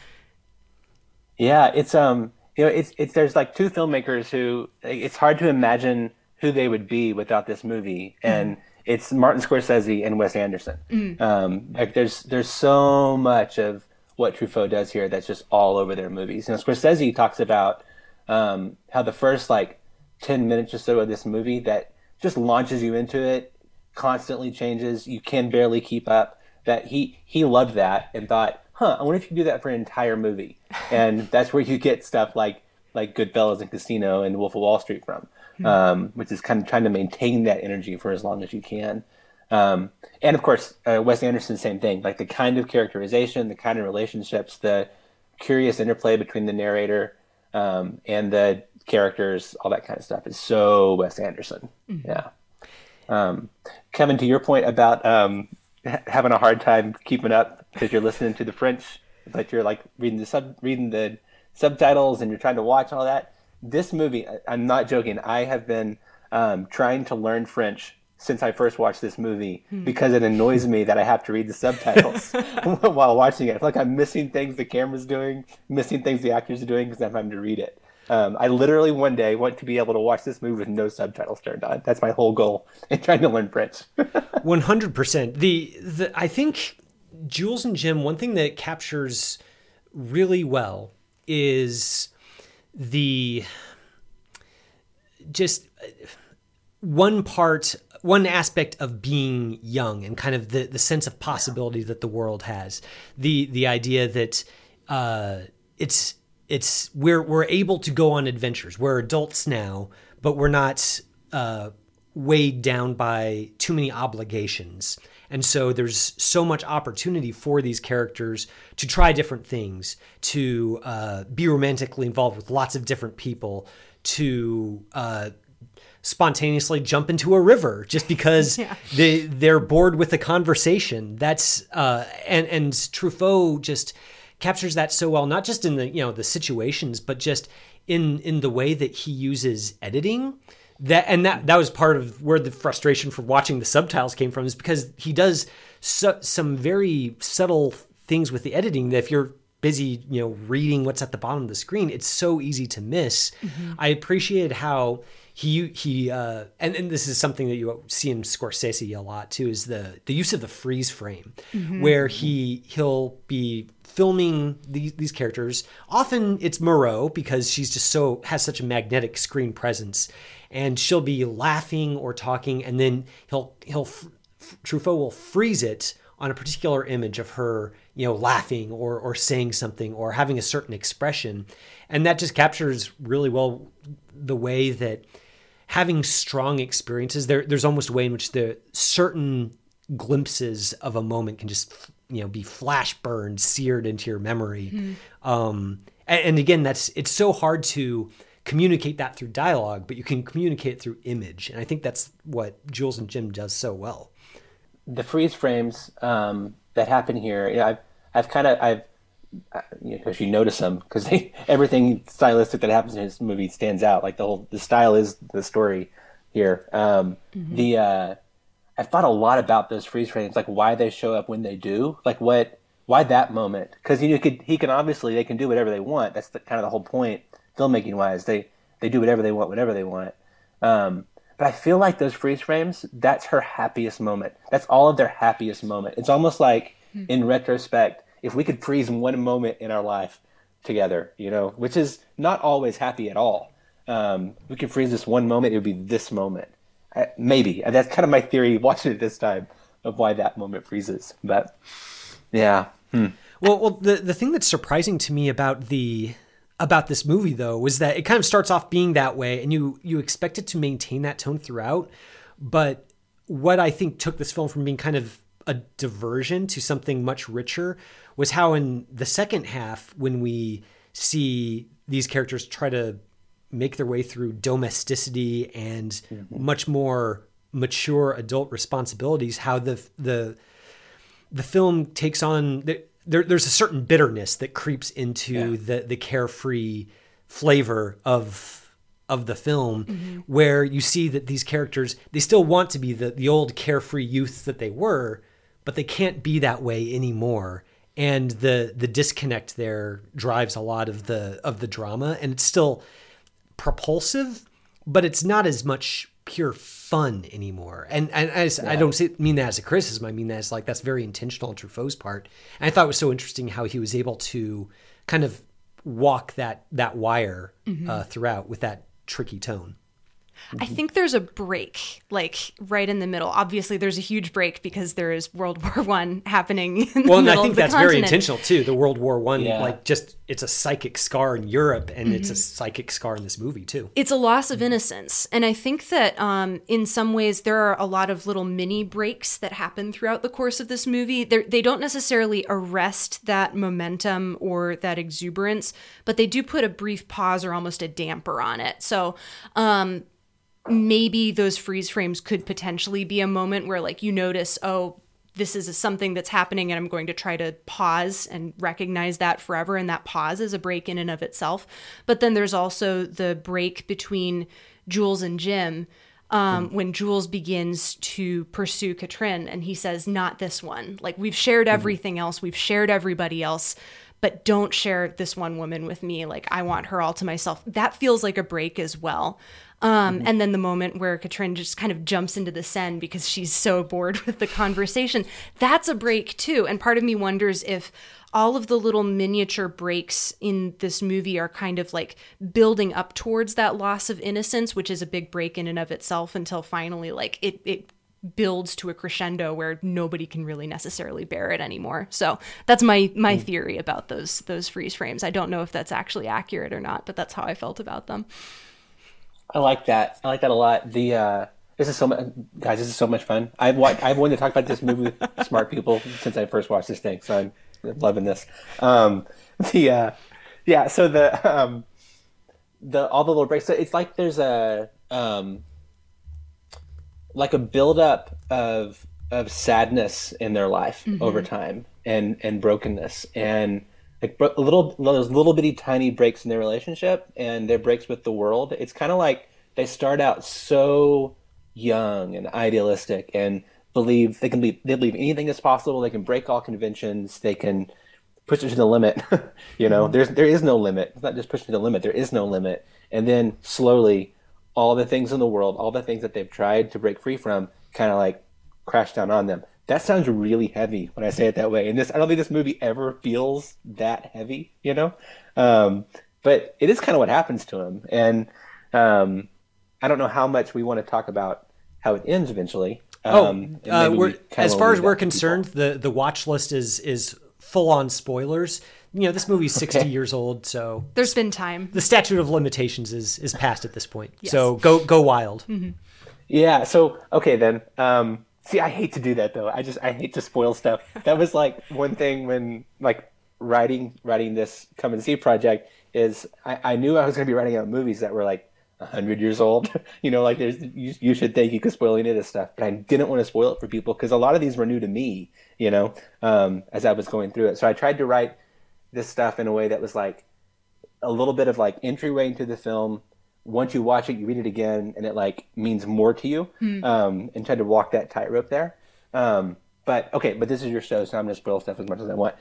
Yeah, it's there's two filmmakers who it's hard to imagine who they would be without this movie, and it's Martin Scorsese and Wes Anderson. There's so much of what Truffaut does here that's just all over their movies. Scorsese talks about how the first 10 minutes or so of this movie that just launches you into it, constantly changes, you can barely keep up. That he loved that and thought, I wonder if you could do that for an entire movie. And that's where you get stuff like Goodfellas and Casino and Wolf of Wall Street from, which is kind of trying to maintain that energy for as long as you can. And of course, Wes Anderson, same thing, the kind of characterization, the kind of relationships, the curious interplay between the narrator and the characters, all that kind of stuff is so Wes Anderson. Yeah. Kevin, to your point about having a hard time keeping up because you're listening to the French, but you're reading the subtitles and you're trying to watch all that. This movie, I'm not joking. I have been trying to learn French since I first watched this movie because it annoys me that I have to read the subtitles while watching it. I feel like I'm missing things the camera's doing, missing things the actors are doing because I'm having to read it. I literally one day want to be able to watch this movie with no subtitles turned on. That's my whole goal in trying to learn French. 100%. I think Jules and Jim, one thing that captures really well is one aspect of being young and kind of the sense of possibility that the world has. The idea that we're able to go on adventures. We're adults now, but we're not weighed down by too many obligations. And so there's so much opportunity for these characters to try different things, to be romantically involved with lots of different people, to spontaneously jump into a river just because they're bored with the conversation. That's and Truffaut just captures that so well, not just in the situations, but just in the way that he uses editing. That was part of where the frustration for watching the subtitles came from, is because he does some very subtle things with the editing that if you're busy, reading what's at the bottom of the screen, it's so easy to miss. I appreciated how he and this is something that you see in Scorsese a lot too, is the use of the freeze frame, where he'll be filming these characters. Often it's Moreau because she's just has such a magnetic screen presence, and she'll be laughing or talking, and then Truffaut will freeze it on a particular image of her, laughing or saying something or having a certain expression. And that just captures really well the way that having strong experiences, there's almost a way in which the certain glimpses of a moment can just, be flash burned, seared into your memory. And again, it's so hard to communicate that through dialogue, but you can communicate it through image. And I think that's what Jules and Jim does so well. the freeze frames that happen here, because you notice them because everything stylistic that happens in his movie stands out. Like the style is the story here. I've thought a lot about those freeze frames, like why they show up when they do, like why that moment? Because they can do whatever they want. That's kind of the whole point, filmmaking wise. They do whatever they want, whenever they want. But I feel like those freeze frames, that's her happiest moment. That's all of their happiest moment. It's almost like, in retrospect, if we could freeze one moment in our life together, which is not always happy at all. We could freeze this one moment, it would be this moment. Maybe. That's kind of my theory watching it this time of why that moment freezes. But, yeah. Well, the thing that's surprising to me about this movie, though, was that it kind of starts off being that way, and you expect it to maintain that tone throughout. But what I think took this film from being kind of a diversion to something much richer was how in the second half, when we see these characters try to make their way through domesticity and much more mature adult responsibilities, how the film takes on... There's a certain bitterness that creeps into the carefree flavor of the film, where you see that these characters, they still want to be the old carefree youths that they were, but they can't be that way anymore. And the disconnect there drives a lot of the drama, and it's still propulsive, but it's not as much pure fun anymore. And I don't mean that as a criticism. I mean that as that's very intentional on Truffaut's part. And I thought it was so interesting how he was able to kind of walk that wire throughout with that tricky tone. I think there's a break, right in the middle. Obviously, there's a huge break because there is World War I happening in the middle of the continent. Well, and I think that's very intentional, too. The World War I, it's a psychic scar in Europe, and it's a psychic scar in this movie, too. It's a loss of innocence. And I think that in some ways, there are a lot of little mini breaks that happen throughout the course of this movie. They don't necessarily arrest that momentum or that exuberance, but they do put a brief pause or almost a damper on it. So, maybe those freeze frames could potentially be a moment where you notice, oh, this is something that's happening and I'm going to try to pause and recognize that forever. And that pause is a break in and of itself. But then there's also the break between Jules and Jim when Jules begins to pursue Katrin and he says, not this one. We've shared everything else. We've shared everybody else. But don't share this one woman with me. I want her all to myself. That feels like a break as well. And then the moment where Katrin just kind of jumps into the Seine because she's so bored with the conversation, that's a break too. And part of me wonders if all of the little miniature breaks in this movie are kind of building up towards that loss of innocence, which is a big break in and of itself until finally it builds to a crescendo where nobody can really necessarily bear it anymore. So that's my theory about those freeze frames. I don't know if that's actually accurate or not, but that's how I felt about them. I like that. I like that a lot. This is so much, guys. This is so much fun. I've wanted to talk about this movie with smart people since I first watched this thing, so I'm loving this. So all the little breaks. So it's like there's a a buildup of sadness in their life over time and brokenness and those little bitty tiny breaks in their relationship and their breaks with the world. It's kind of like they start out so young and idealistic and believe they believe anything is possible. They can break all conventions. They can push it to the limit. There is no limit. It's not just pushing to the limit. There is no limit. And then slowly, all the things in the world, all the things that they've tried to break free from, kind of crash down on them. That sounds really heavy when I say it that way. And I don't think this movie ever feels that heavy, but it is kind of what happens to him. And I don't know how much we want to talk about how it ends eventually. As far as we're concerned, the watch list is full on spoilers. This movie's 60 years old, so there's been time. The statute of limitations is past at this point. Yes. So go wild. Mm-hmm. Yeah. So okay then. See, I hate to do that though. I hate to spoil stuff. That was one thing when writing this Come and See project is I knew I was going to be writing out movies that were 100 years old. Like you should think you could spoil any of this stuff, but I didn't want to spoil it for people because a lot of these were new to me, as I was going through it. So I tried to write this stuff in a way that was like a little bit of like entryway into the film. Once you watch it, you read it again, and it like means more to you, and tried to walk that tightrope there. But this is your show, so I'm going to spoil stuff as much as I want.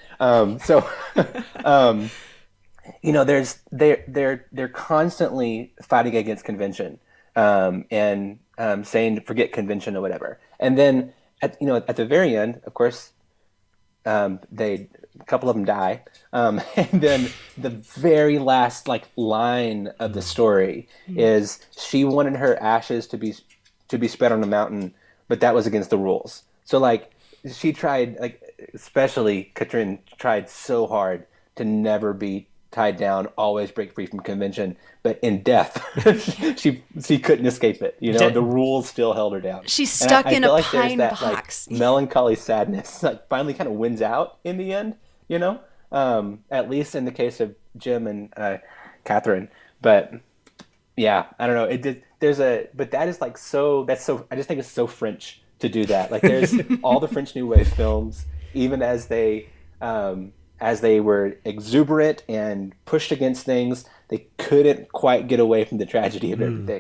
They're constantly fighting against convention, and saying forget convention or whatever. And then at the very end, of course, a couple of them die, and then the very last like line of the story is she wanted her ashes to be spread on a mountain, but that was against the rules. So like she tried, like especially Katrin tried so hard to never be tied down, always break free from convention, but in death she couldn't escape it. The rules still held her down. She's stuck in a pine box. Like, melancholy sadness like finally kind of wins out in the end, at least in the case of Jim and Catherine. But yeah, I don't know, but that is like so I just think it's so French to do that. Like there's all the French New Wave films, even as they were exuberant and pushed against things, they couldn't quite get away from the tragedy of everything.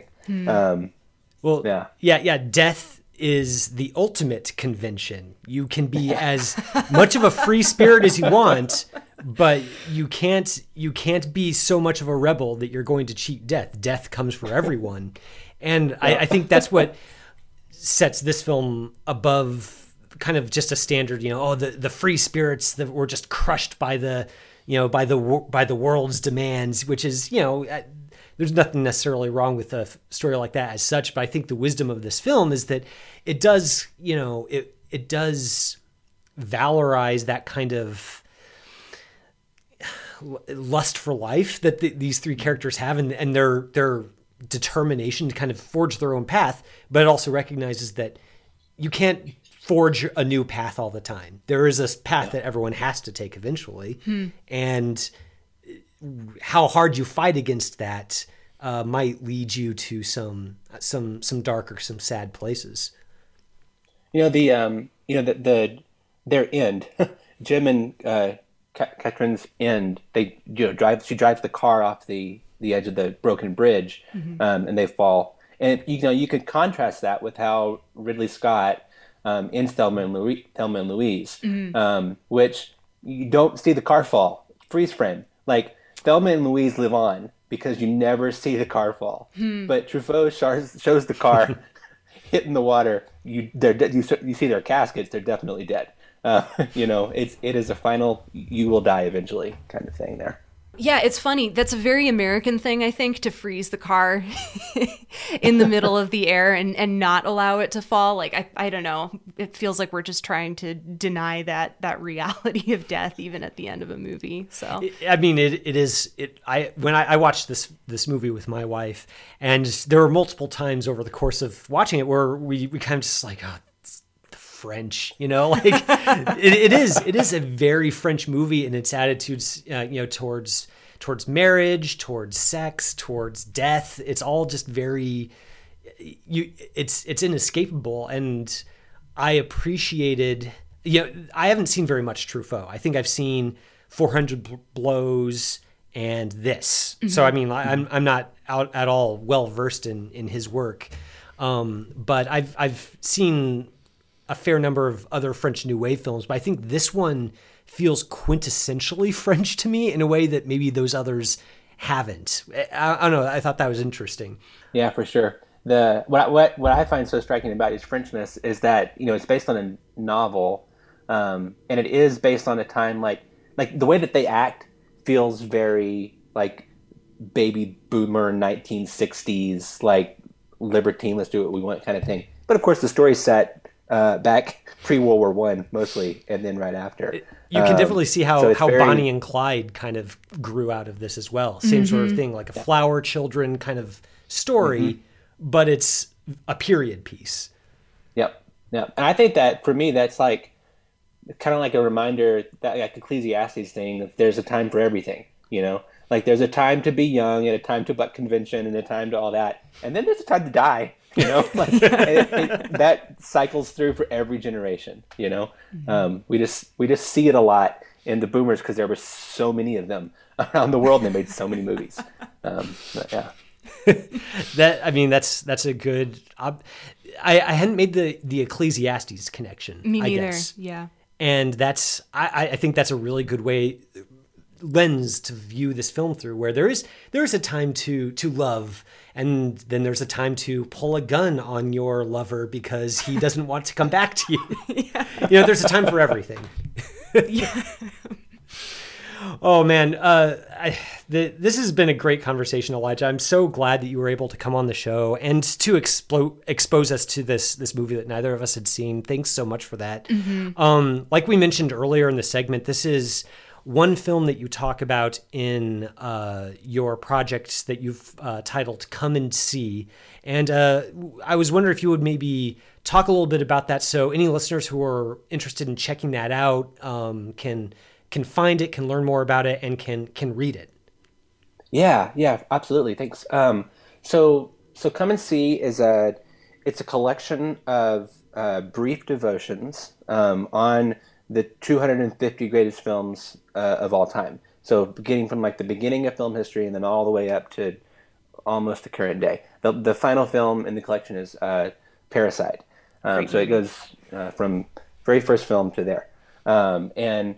Death is the ultimate convention. You can be as much of a free spirit as you want, but you can't be so much of a rebel that you're going to cheat death. Death comes for everyone. And I think that's what sets this film above kind of just a standard, the free spirits that were just crushed by the world's demands, which is, there's nothing necessarily wrong with a story like that as such. But I think the wisdom of this film is that it does, it does valorize that kind of lust for life that these three characters have, and their determination to kind of forge their own path. But it also recognizes that you can't forge a new path all the time. There is a path that everyone has to take eventually. And how hard you fight against that might lead you to some darker, some sad places. Their end, Jim and Katrin's end, she drives the car off the edge of the broken bridge, and they fall. And you could contrast that with how Ridley Scott in Thelma and Louise, which you don't see the car fall. Freeze frame. Like Thelma and Louise live on because you never see the car fall. But Truffaut shows the car hitting the water. They're dead. You see their caskets. They're definitely dead. It is a final you will die eventually kind of thing there. Yeah, it's funny. That's a very American thing, I think, to freeze the car in the middle of the air and not allow it to fall. Like, I don't know. It feels like we're just trying to deny that reality of death even at the end of a movie. So I mean, when I watched this movie with my wife, and there were multiple times over the course of watching it where we kind of just like, oh, French, like it is a very French movie in its attitudes, towards marriage, towards sex, towards death. It's all just very, it's inescapable. And I appreciated, I haven't seen very much Truffaut. I think I've seen 400 Blows and this. So, I mean, I'm not out at all well versed in his work. But I've seen a fair number of other French New Wave films, but I think this one feels quintessentially French to me in a way that maybe those others haven't. I don't know. I thought that was interesting. Yeah, for sure. What I find so striking about his Frenchness is that it's based on a novel, and it is based on a time like the way that they act feels very like baby boomer 1960s, like libertine, let's do what we want kind of thing. But of course, the story's set back pre-World War I mostly, and then right after. You can definitely see how Bonnie and Clyde kind of grew out of this as well. Same sort of thing, like a Flower Children kind of story, but it's a period piece. Yep. And I think that for me, that's like kind of like a reminder that like Ecclesiastes thing, that there's a time for everything, Like there's a time to be young and a time to buck convention and a time to all that. And then there's a time to die, like that cycles through for every generation, We just see it a lot in the boomers because there were so many of them around the world and they made so many movies. But yeah. That's a good. I hadn't made the Ecclesiastes connection. Me neither. I guess. Yeah. And I think that's a really good lens to view this film through, where there is a time to love, and then there's a time to pull a gun on your lover because he doesn't want to come back to you. Yeah. There's a time for everything. Yeah. Oh man, this has been a great conversation, Elijah. I'm so glad that you were able to come on the show and to expose us to this movie that neither of us had seen. Thanks so much for that. Like we mentioned earlier in the segment, this is one film that you talk about in your project that you've titled "Come and See," and I was wondering if you would maybe talk a little bit about that, so any listeners who are interested in checking that out can find it, can learn more about it, and can read it. Yeah, absolutely. Thanks. So Come and See it's a collection of brief devotions on the 250 greatest films of all time. So beginning from like the beginning of film history and then all the way up to almost the current day. The final film in the collection is Parasite. So it goes from very first film to there. And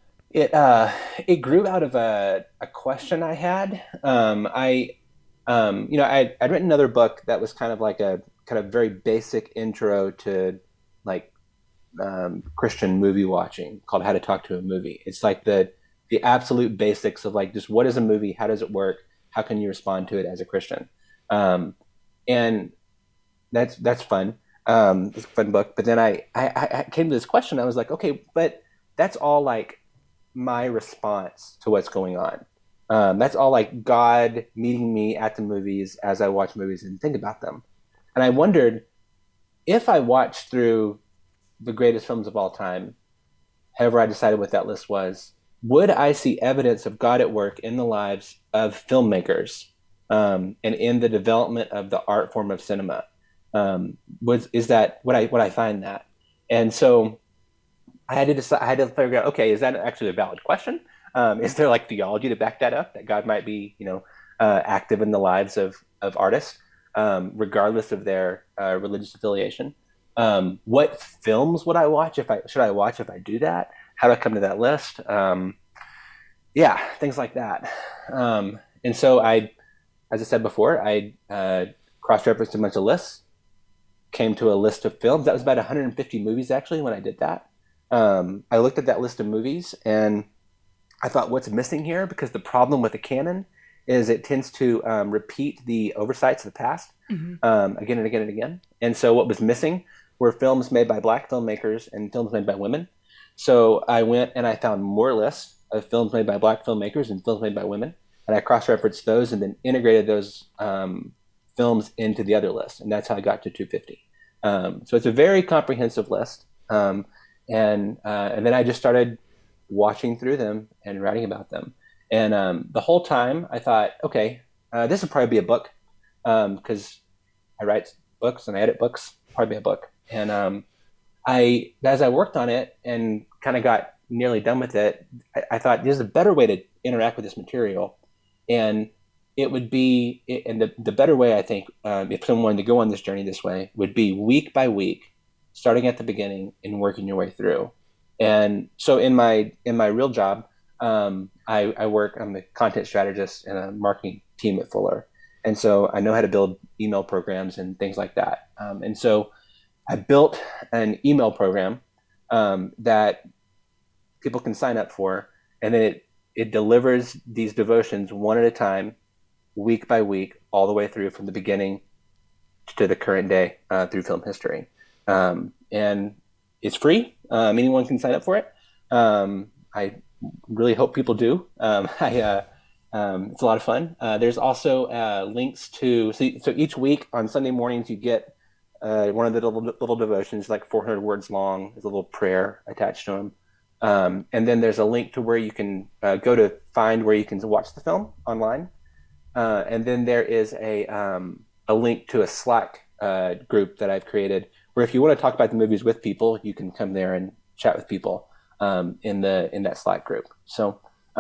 it grew out of a question I had. I'd written another book that was kind of like a kind of very basic intro to like Christian movie watching called How to Talk to a Movie. It's like the absolute basics of like just what is a movie, how does it work, how can you respond to it as a Christian, and that's fun. It's a fun book. But then I came to this question. I was like, okay, but that's all like my response to what's going on. That's all like God meeting me at the movies as I watch movies and think about them. And I wondered if I watched through the greatest films of all time, however I decided what that list was, would I see evidence of God at work in the lives of filmmakers and in the development of the art form of cinema? Is that would I find that? And so I had to decide. I had to figure out, okay, is that actually a valid question? Is there like theology to back that up? That God might be, active in the lives of artists, regardless of their religious affiliation. What films would I watch if I do that? How do I come to that list? Things like that. And so as I said before, I cross-referenced a bunch of lists, came to a list of films. That was about 150 movies actually when I did that. I looked at that list of movies and I thought, what's missing here? Because the problem with the canon is it tends to repeat the oversights of the past again and again and again. And so what was missing were films made by Black filmmakers and films made by women. So I went and I found more lists of films made by Black filmmakers and films made by women. And I cross-referenced those and then integrated those films into the other list. And that's how I got to 250. So it's a very comprehensive list. And then I just started watching through them and writing about them. And the whole time I thought, okay, this would probably be a book because I write books and I edit books, probably be a book. And as I worked on it and kind of got nearly done with it, I thought there's a better way to interact with this material. And it would be, and the better way, I think, if someone wanted to go on this journey this way, would be week by week, starting at the beginning and working your way through. And so in my real job, I work, I'm a content strategist in a marketing team at Fuller. And so I know how to build email programs and things like that. And so I built an email program that people can sign up for, and then it delivers these devotions one at a time, week by week, all the way through from the beginning to the current day through film history. And it's free. Anyone can sign up for it. I really hope people do. It's a lot of fun. There's also links to, so each week on Sunday mornings, you get one of the little devotions, like 400 words long. There's a little prayer attached to them. And then there's a link to where you can go to find where you can watch the film online. And then there is a link to a Slack group that I've created where if you want to talk about the movies with people, you can come there and chat with people in that Slack group. So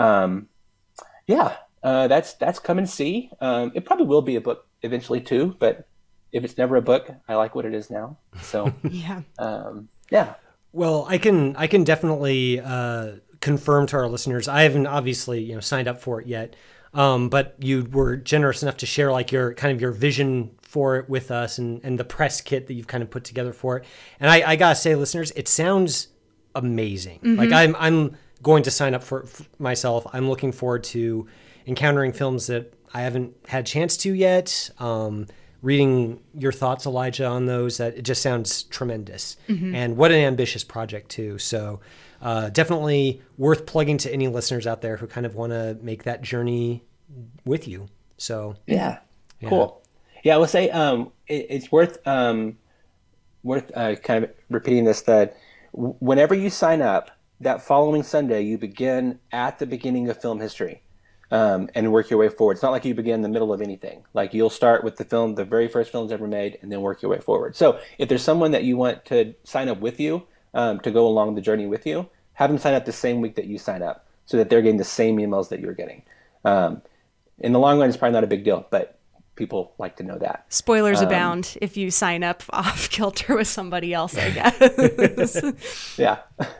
that's Come and See. It probably will be a book eventually too, but if it's never a book, I like what it is now. So yeah. Well, I can definitely confirm to our listeners. I haven't obviously signed up for it yet, but you were generous enough to share like your vision for it with us and the press kit that you've kind of put together for it. And I gotta say, listeners, it sounds amazing. Mm-hmm. Like I'm going to sign up for myself. I'm looking forward to encountering films that I haven't had a chance to yet. Reading your thoughts, Elijah, on those, that it just sounds tremendous. Mm-hmm. And what an ambitious project too. So definitely worth plugging to any listeners out there who kind of want to make that journey with you. So yeah. Cool. Yeah, I will say it's worth kind of repeating this, that whenever you sign up, that following Sunday, you begin at the beginning of film history. And work your way forward. It's not like you begin in the middle of anything. Like you'll start with the very first films ever made, and then work your way forward. So if there's someone that you want to sign up with you, to go along the journey with you, have them sign up the same week that you sign up, so that they're getting the same emails that you're getting. In the long run, it's probably not a big deal, but people like to know that. Spoilers abound if you sign up off kilter with somebody else, I guess. Yeah.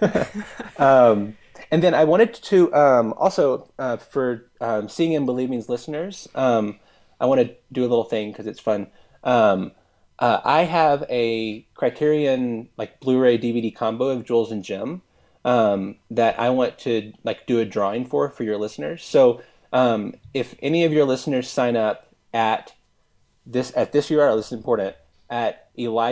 And then I wanted to also, for Seeing and Believing's listeners, I want to do a little thing because it's fun. I have a Criterion Blu-ray DVD combo of Jules and Jim that I want to do a drawing for your listeners. So if any of your listeners sign up at this URL, this is important, at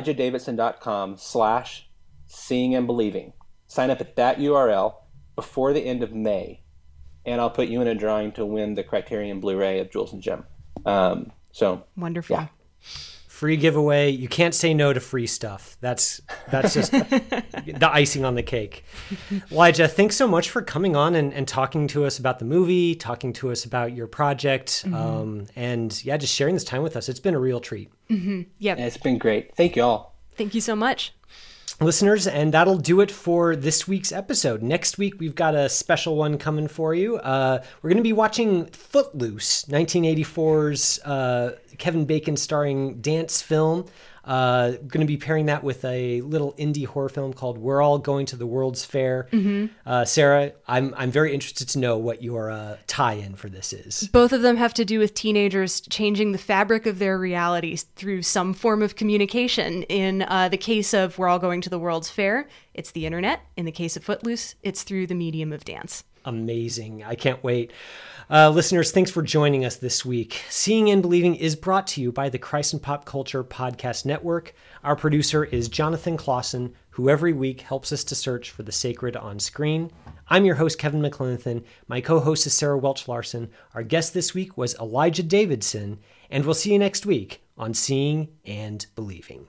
ElijahDavidson.com/Seeing and Believing. Sign up at that URL before the end of May, and I'll put you in a drawing to win the Criterion Blu-ray of Jules and Jim. So wonderful. Yeah. Free giveaway. You can't say no to free stuff. That's just the icing on the cake. Elijah, thanks so much for coming on and talking to us about the movie, talking to us about your project, and just sharing this time with us. It's been a real treat. Mm-hmm. Yep. Yeah, it's been great. Thank you all. Thank you so much. Listeners, and that'll do it for this week's episode. Next week, we've got a special one coming for you. We're going to be watching Footloose, 1984's Kevin Bacon starring dance film. Going to be pairing that with a little indie horror film called We're All Going to the World's Fair. Mm-hmm. Sarah, I'm very interested to know what your tie-in for this is. Both of them have to do with teenagers changing the fabric of their realities through some form of communication. In the case of We're All Going to the World's Fair, it's the internet. In the case of Footloose, it's through the medium of dance. Amazing. I can't wait. Listeners, thanks for joining us this week. Seeing and Believing is brought to you by the Christ and Pop Culture Podcast Network. Our producer is Jonathan Clausen, who every week helps us to search for the sacred on screen. I'm your host, Kevin McClinton. My co-host is Sarah Welch-Larson. Our guest this week was Elijah Davidson, and we'll see you next week on Seeing and Believing.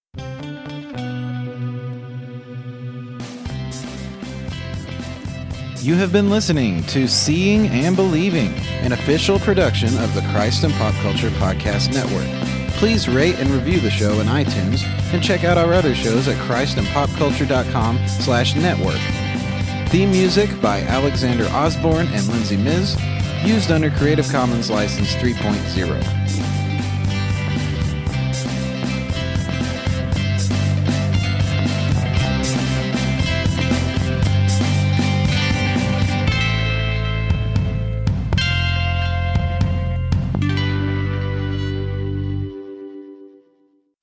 You have been listening to Seeing and Believing, an official production of the Christ and Pop Culture Podcast Network. Please rate and review the show in iTunes and check out our other shows at christandpopculture.com/network. Theme music by Alexander Osborne and Lindsay Miz, used under Creative Commons License 3.0.